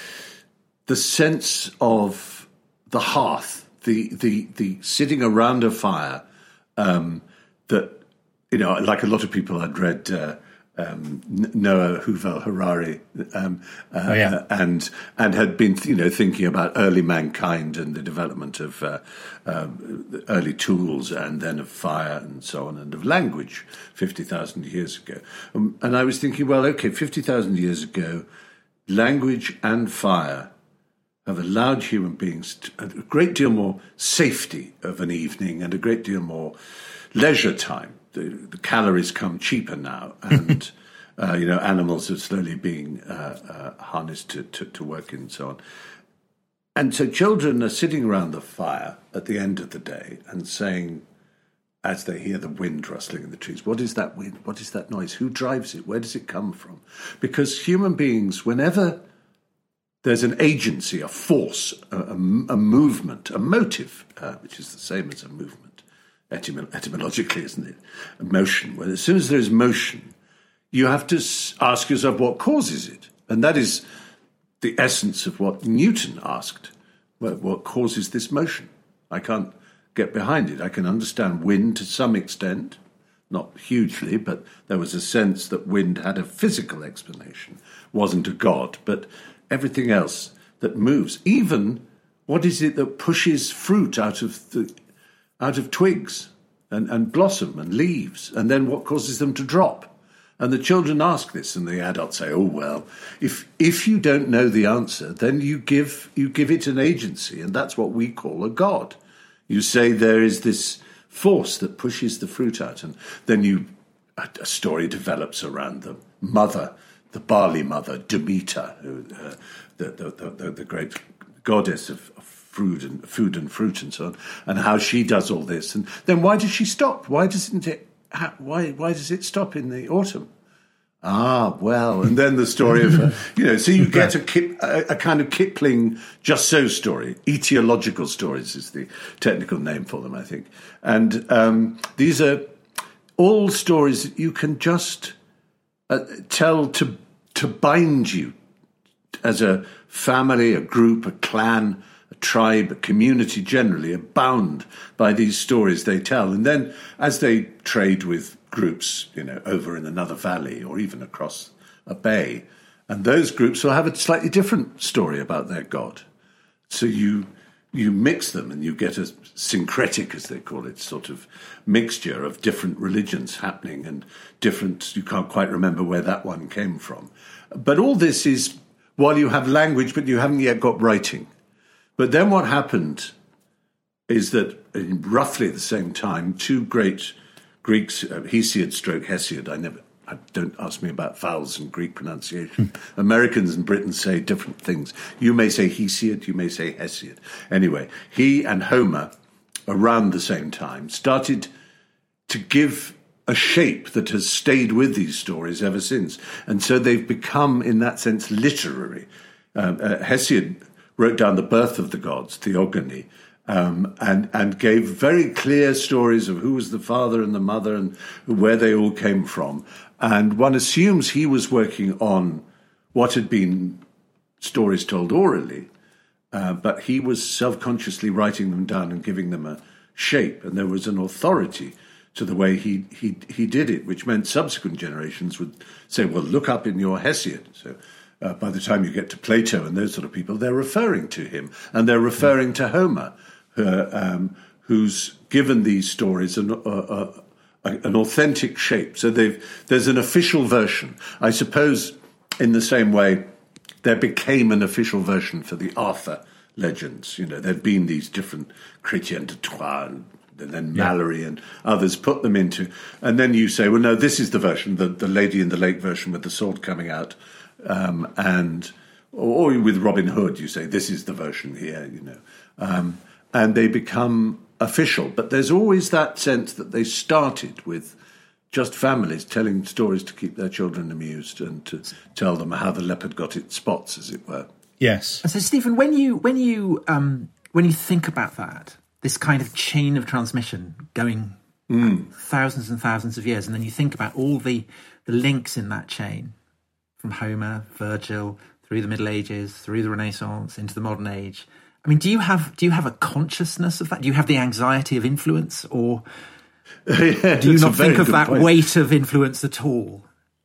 sense of the hearth, the sitting around a fire, that, like a lot of people I'd read Noah Yuval Harari, and had been, thinking about early mankind and the development of early tools, and then of fire and so on, and of language 50,000 years ago. And I was thinking, well, okay, 50,000 years ago, language and fire have allowed human beings a great deal more safety of an evening and a great deal more leisure time. The calories come cheaper now, and animals are slowly being harnessed to work and so on. And so children are sitting around the fire at the end of the day and saying, as they hear the wind rustling in the trees, what is that wind? What is that noise? Who drives it? Where does it come from? Because human beings, whenever there's an agency, a force, a movement, a motive, which is the same as a movement, etymologically, isn't it? A motion. Well, as soon as there is motion, you have to ask yourself what causes it. And that is the essence of what Newton asked. Well, what causes this motion? I can't get behind it. I can understand wind to some extent, not hugely, but there was a sense that wind had a physical explanation, wasn't a god, but everything else that moves. Even what is it that pushes fruit out of twigs and blossom and leaves, and then what causes them to drop? And the children ask this, and the adults say, oh, well, if you don't know the answer, then you give it an agency, and that's what we call a god. You say there is this force that pushes the fruit out, and then a story develops around the mother, the barley mother, Demeter, the great goddess of food and fruit and so on, and how she does all this. And then why does she stop? Why does it stop in the autumn? Well, and then the story of, so you get a kind of Kipling just so story. Etiological stories is the technical name for them, I think. And these are all stories that you can just tell to bind you as a family, a group, a clan, a tribe, a community generally, are bound by these stories they tell. And then as they trade with groups, over in another valley or even across a bay, and those groups will have a slightly different story about their god. So you you mix them and you get a syncretic, as they call it, sort of mixture of different religions happening and different, you can't quite remember where that one came from. But all this is while you have language, but you haven't yet got writing. But then what happened is that in roughly the same time, two great Greeks, Hesiod / Hesiod, don't ask me about vowels and Greek pronunciation. Americans and Britons say different things. You may say Hesiod, you may say Hesiod. Anyway, he and Homer, around the same time, started to give a shape that has stayed with these stories ever since. And so they've become, in that sense, literary. Hesiod wrote down the birth of the gods, theogony, and gave very clear stories of who was the father and the mother and where they all came from. And one assumes he was working on what had been stories told orally, but he was self-consciously writing them down and giving them a shape. And there was an authority to the way he did it, which meant subsequent generations would say, well, look up in your Hesiod. So by the time you get to Plato and those sort of people, they're referring to him, and they're referring to Homer, who's given these stories an authentic shape. So there's an official version. I suppose in the same way there became an official version for the Arthur legends. You know, there'd been these different Chrétien de Troyes and then Mallory and others put them into, and then you say, well, no, this is the version, the Lady in the Lake version with the sword coming out, or with Robin Hood, you say, this is the version here, you know. And they become official. But there's always that sense that they started with just families telling stories to keep their children amused and to tell them how the leopard got its spots, as it were. Yes. So, Stephen, when you think about that, this kind of chain of transmission going thousands and thousands of years, and then you think about all the links in that chain, from Homer, Virgil, through the Middle Ages, through the Renaissance, into the modern age. I mean, do you have a consciousness of that? Do you have the anxiety of influence, or do you not think of that weight of influence at all?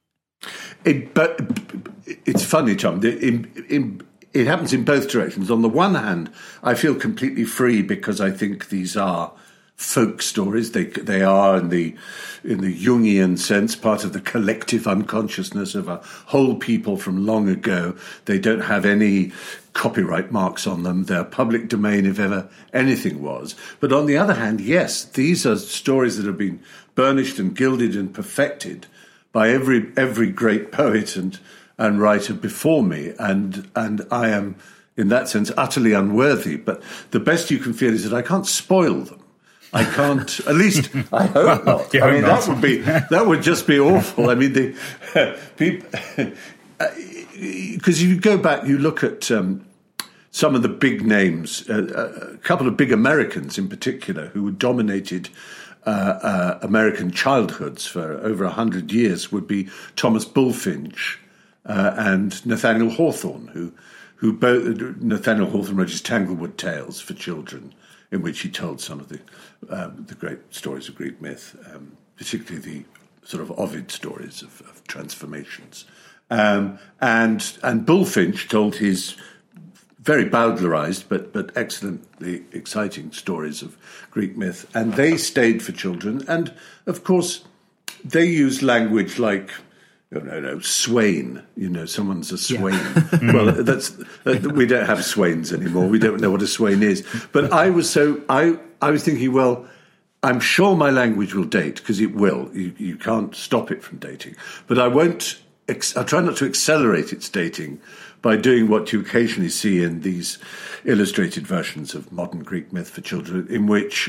But it's funny, Tom. It happens in both directions. On the one hand, I feel completely free because I think these are folk stories. They are, in the Jungian sense, part of the collective unconsciousness of a whole people from long ago. They don't have any copyright marks on them. They're public domain if ever anything was. But on the other hand, yes, these are stories that have been burnished and gilded and perfected by every great poet and writer before me, and I am, in that sense, utterly unworthy. But the best you can feel is that I can't spoil them. I can't. At least I hope not. I mean, that would just be awful. I mean, people, because you go back, you look at some of the big names, a couple of big Americans in particular, who dominated American childhoods for over 100 years, would be Thomas Bulfinch and Nathaniel Hawthorne, who both Nathaniel Hawthorne wrote his Tanglewood Tales for children, in which he told some of the great stories of Greek myth, particularly the sort of Ovid stories of transformations. And Bulfinch told his very bowdlerized but excellently exciting stories of Greek myth, and they stayed for children. And of course, they used language like, swain. Someone's a swain. Yeah. Well, we don't have swains anymore. We don't know what a swain is. But I was thinking, well, I'm sure my language will date, because it will. You can't stop it from dating. But I won't. I'll try not to accelerate its dating by doing what you occasionally see in these illustrated versions of modern Greek myth for children, in which,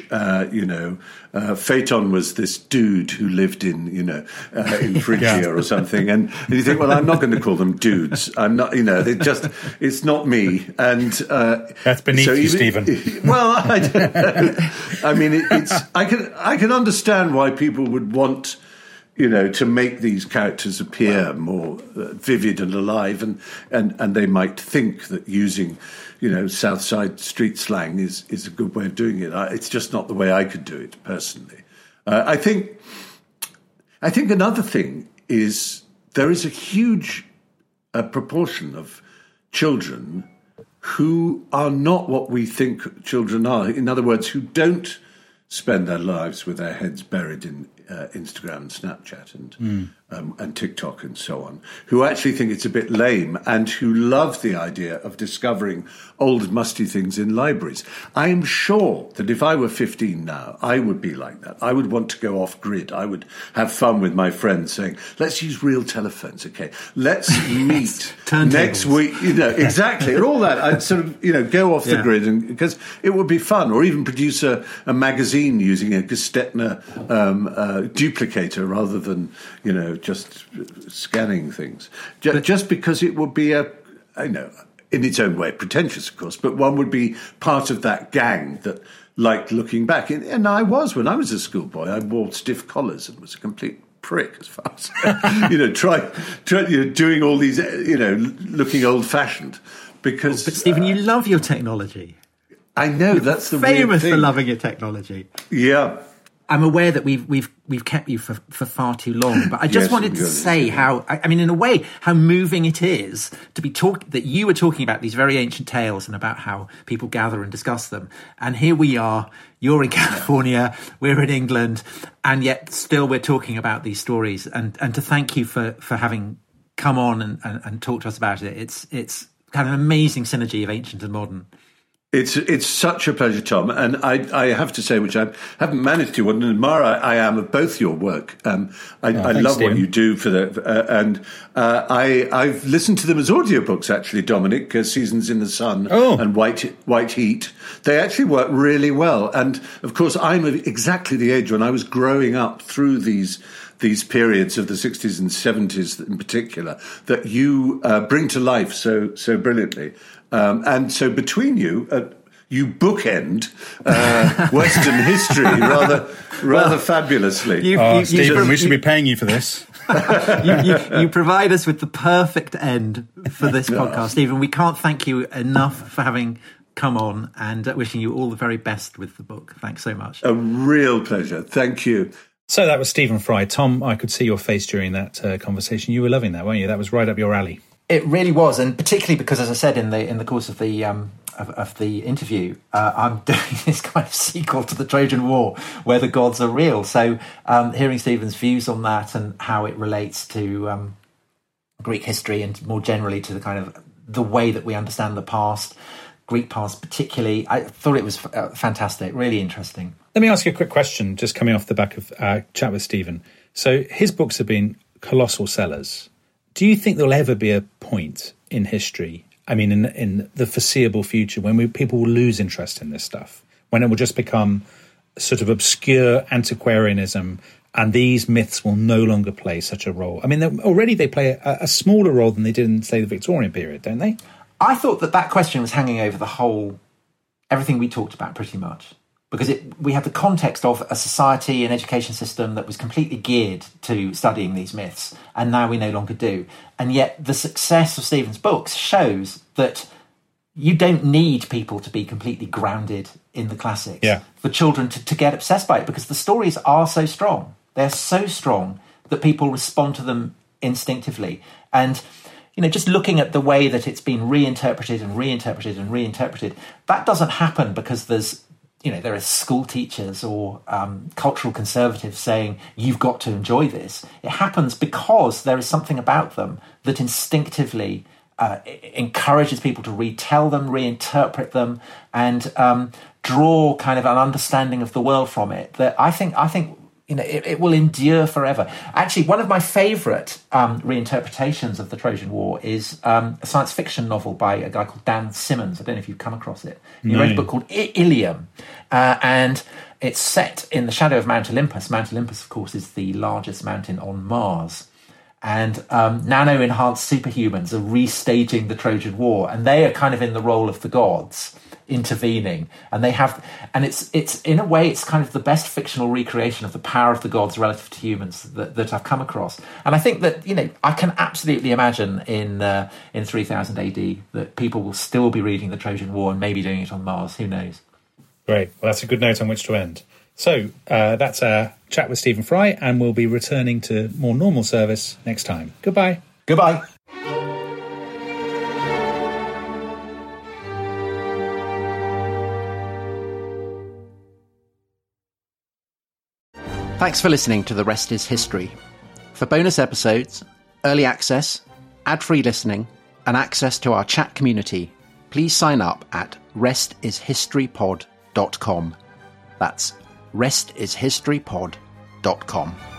Phaeton was this dude who lived in Phrygia or something. And you think, well, I'm not going to call them dudes. I'm not, it's not me. And that's beneath you, Stephen. Well, I don't know. I mean, I can understand why people would want, to make these characters appear more vivid and alive, and they might think that using, South Side street slang is a good way of doing it. It's just not the way I could do it personally. I think another thing is there is a huge proportion of children who are not what we think children are. In other words, who don't spend their lives with their heads buried in Instagram and Snapchat and TikTok and so on, who actually think it's a bit lame and who love the idea of discovering old musty things in libraries. I am sure that if I were 15 now, I would be like that. I would want to go off grid. I would have fun with my friends saying, let's use real telephones, okay? Let's meet next week, exactly. And all that. I'd sort of, go off the grid and because it would be fun, or even produce a magazine using a Gestetner duplicator rather than, just scanning things. Just because it would be in its own way, pretentious, of course, but one would be part of that gang that liked looking back. And I was, when I was a schoolboy, I wore stiff collars and was a complete prick as far as, doing all these, looking old-fashioned. Because, but Stephen, you love your technology. I know, that's the weird thing. Famous for loving your technology. Yeah. I'm aware that we've kept you for far too long, but I just wanted to say how, in a way, how moving it is to be that you were talking about these very ancient tales and about how people gather and discuss them. And here we are, you're in California, we're in England, and yet still we're talking about these stories. And to thank you for having come on and talk to us about it. It's kind of an amazing synergy of ancient and modern. It's such a pleasure, Tom, and I have to say, which I haven't managed to, what an admirer I am of both your work. I love Stephen. What you do for and I've listened to them as audiobooks, actually, Dominic, Seasons in the Sun and White Heat. They actually work really well, and of course, I'm exactly the age when I was growing up through these periods of the 60s and 70s in particular that you bring to life so brilliantly. And so between you, you bookend Western history rather fabulously. Stephen, we should be paying you for this. you provide us with the perfect end for this podcast, Stephen. We can't thank you enough for having come on, and wishing you all the very best with the book. Thanks so much. A real pleasure. Thank you. So that was Stephen Fry. Tom, I could see your face during that conversation. You were loving that, weren't you? That was right up your alley. It really was, and particularly because, as I said in the course of the interview, I'm doing this kind of sequel to the Trojan War, where the gods are real. So, hearing Stephen's views on that and how it relates to Greek history and more generally to the kind of the way that we understand the past, Greek past particularly, I thought it was fantastic, really interesting. Let me ask you a quick question, just coming off the back of our chat with Stephen. So, his books have been colossal sellers. Do you think there'll ever be a point in history, in the foreseeable future, when people will lose interest in this stuff, when it will just become sort of obscure antiquarianism and these myths will no longer play such a role? Already they play a smaller role than they did in, say, the Victorian period, don't they? I thought that question was hanging over everything we talked about pretty much. Because we had the context of a society, an education system that was completely geared to studying these myths, and now we no longer do. And yet the success of Stephen's books shows that you don't need people to be completely grounded in the classics for children to get obsessed by it, because the stories are so strong. They're so strong that people respond to them instinctively. And just looking at the way that it's been reinterpreted and reinterpreted and reinterpreted, that doesn't happen because there are school teachers or cultural conservatives saying, you've got to enjoy this. It happens because there is something about them that instinctively encourages people to retell them, reinterpret them, and draw kind of an understanding of the world from it that I think it will endure forever. Actually, one of my favourite reinterpretations of the Trojan War is a science fiction novel by a guy called Dan Simmons. I don't know if you've come across it. He wrote a book called Ilium, and it's set in the shadow of Mount Olympus. Mount Olympus, of course, is the largest mountain on Mars. And nano-enhanced superhumans are restaging the Trojan War, and they are kind of in the role of the gods, intervening, and it's in a way it's kind of the best fictional recreation of the power of the gods relative to humans that I've come across. And I think that I can absolutely imagine in 3000 AD that people will still be reading the Trojan War and maybe doing it on Mars. Who knows? Great. Well, that's a good note on which to end. So that's our chat with Stephen Fry, and we'll be returning to more normal service next time. Goodbye. Goodbye. Thanks for listening to The Rest is History. For bonus episodes, early access, ad-free listening, and access to our chat community, please sign up at restishistorypod.com. That's restishistorypod.com.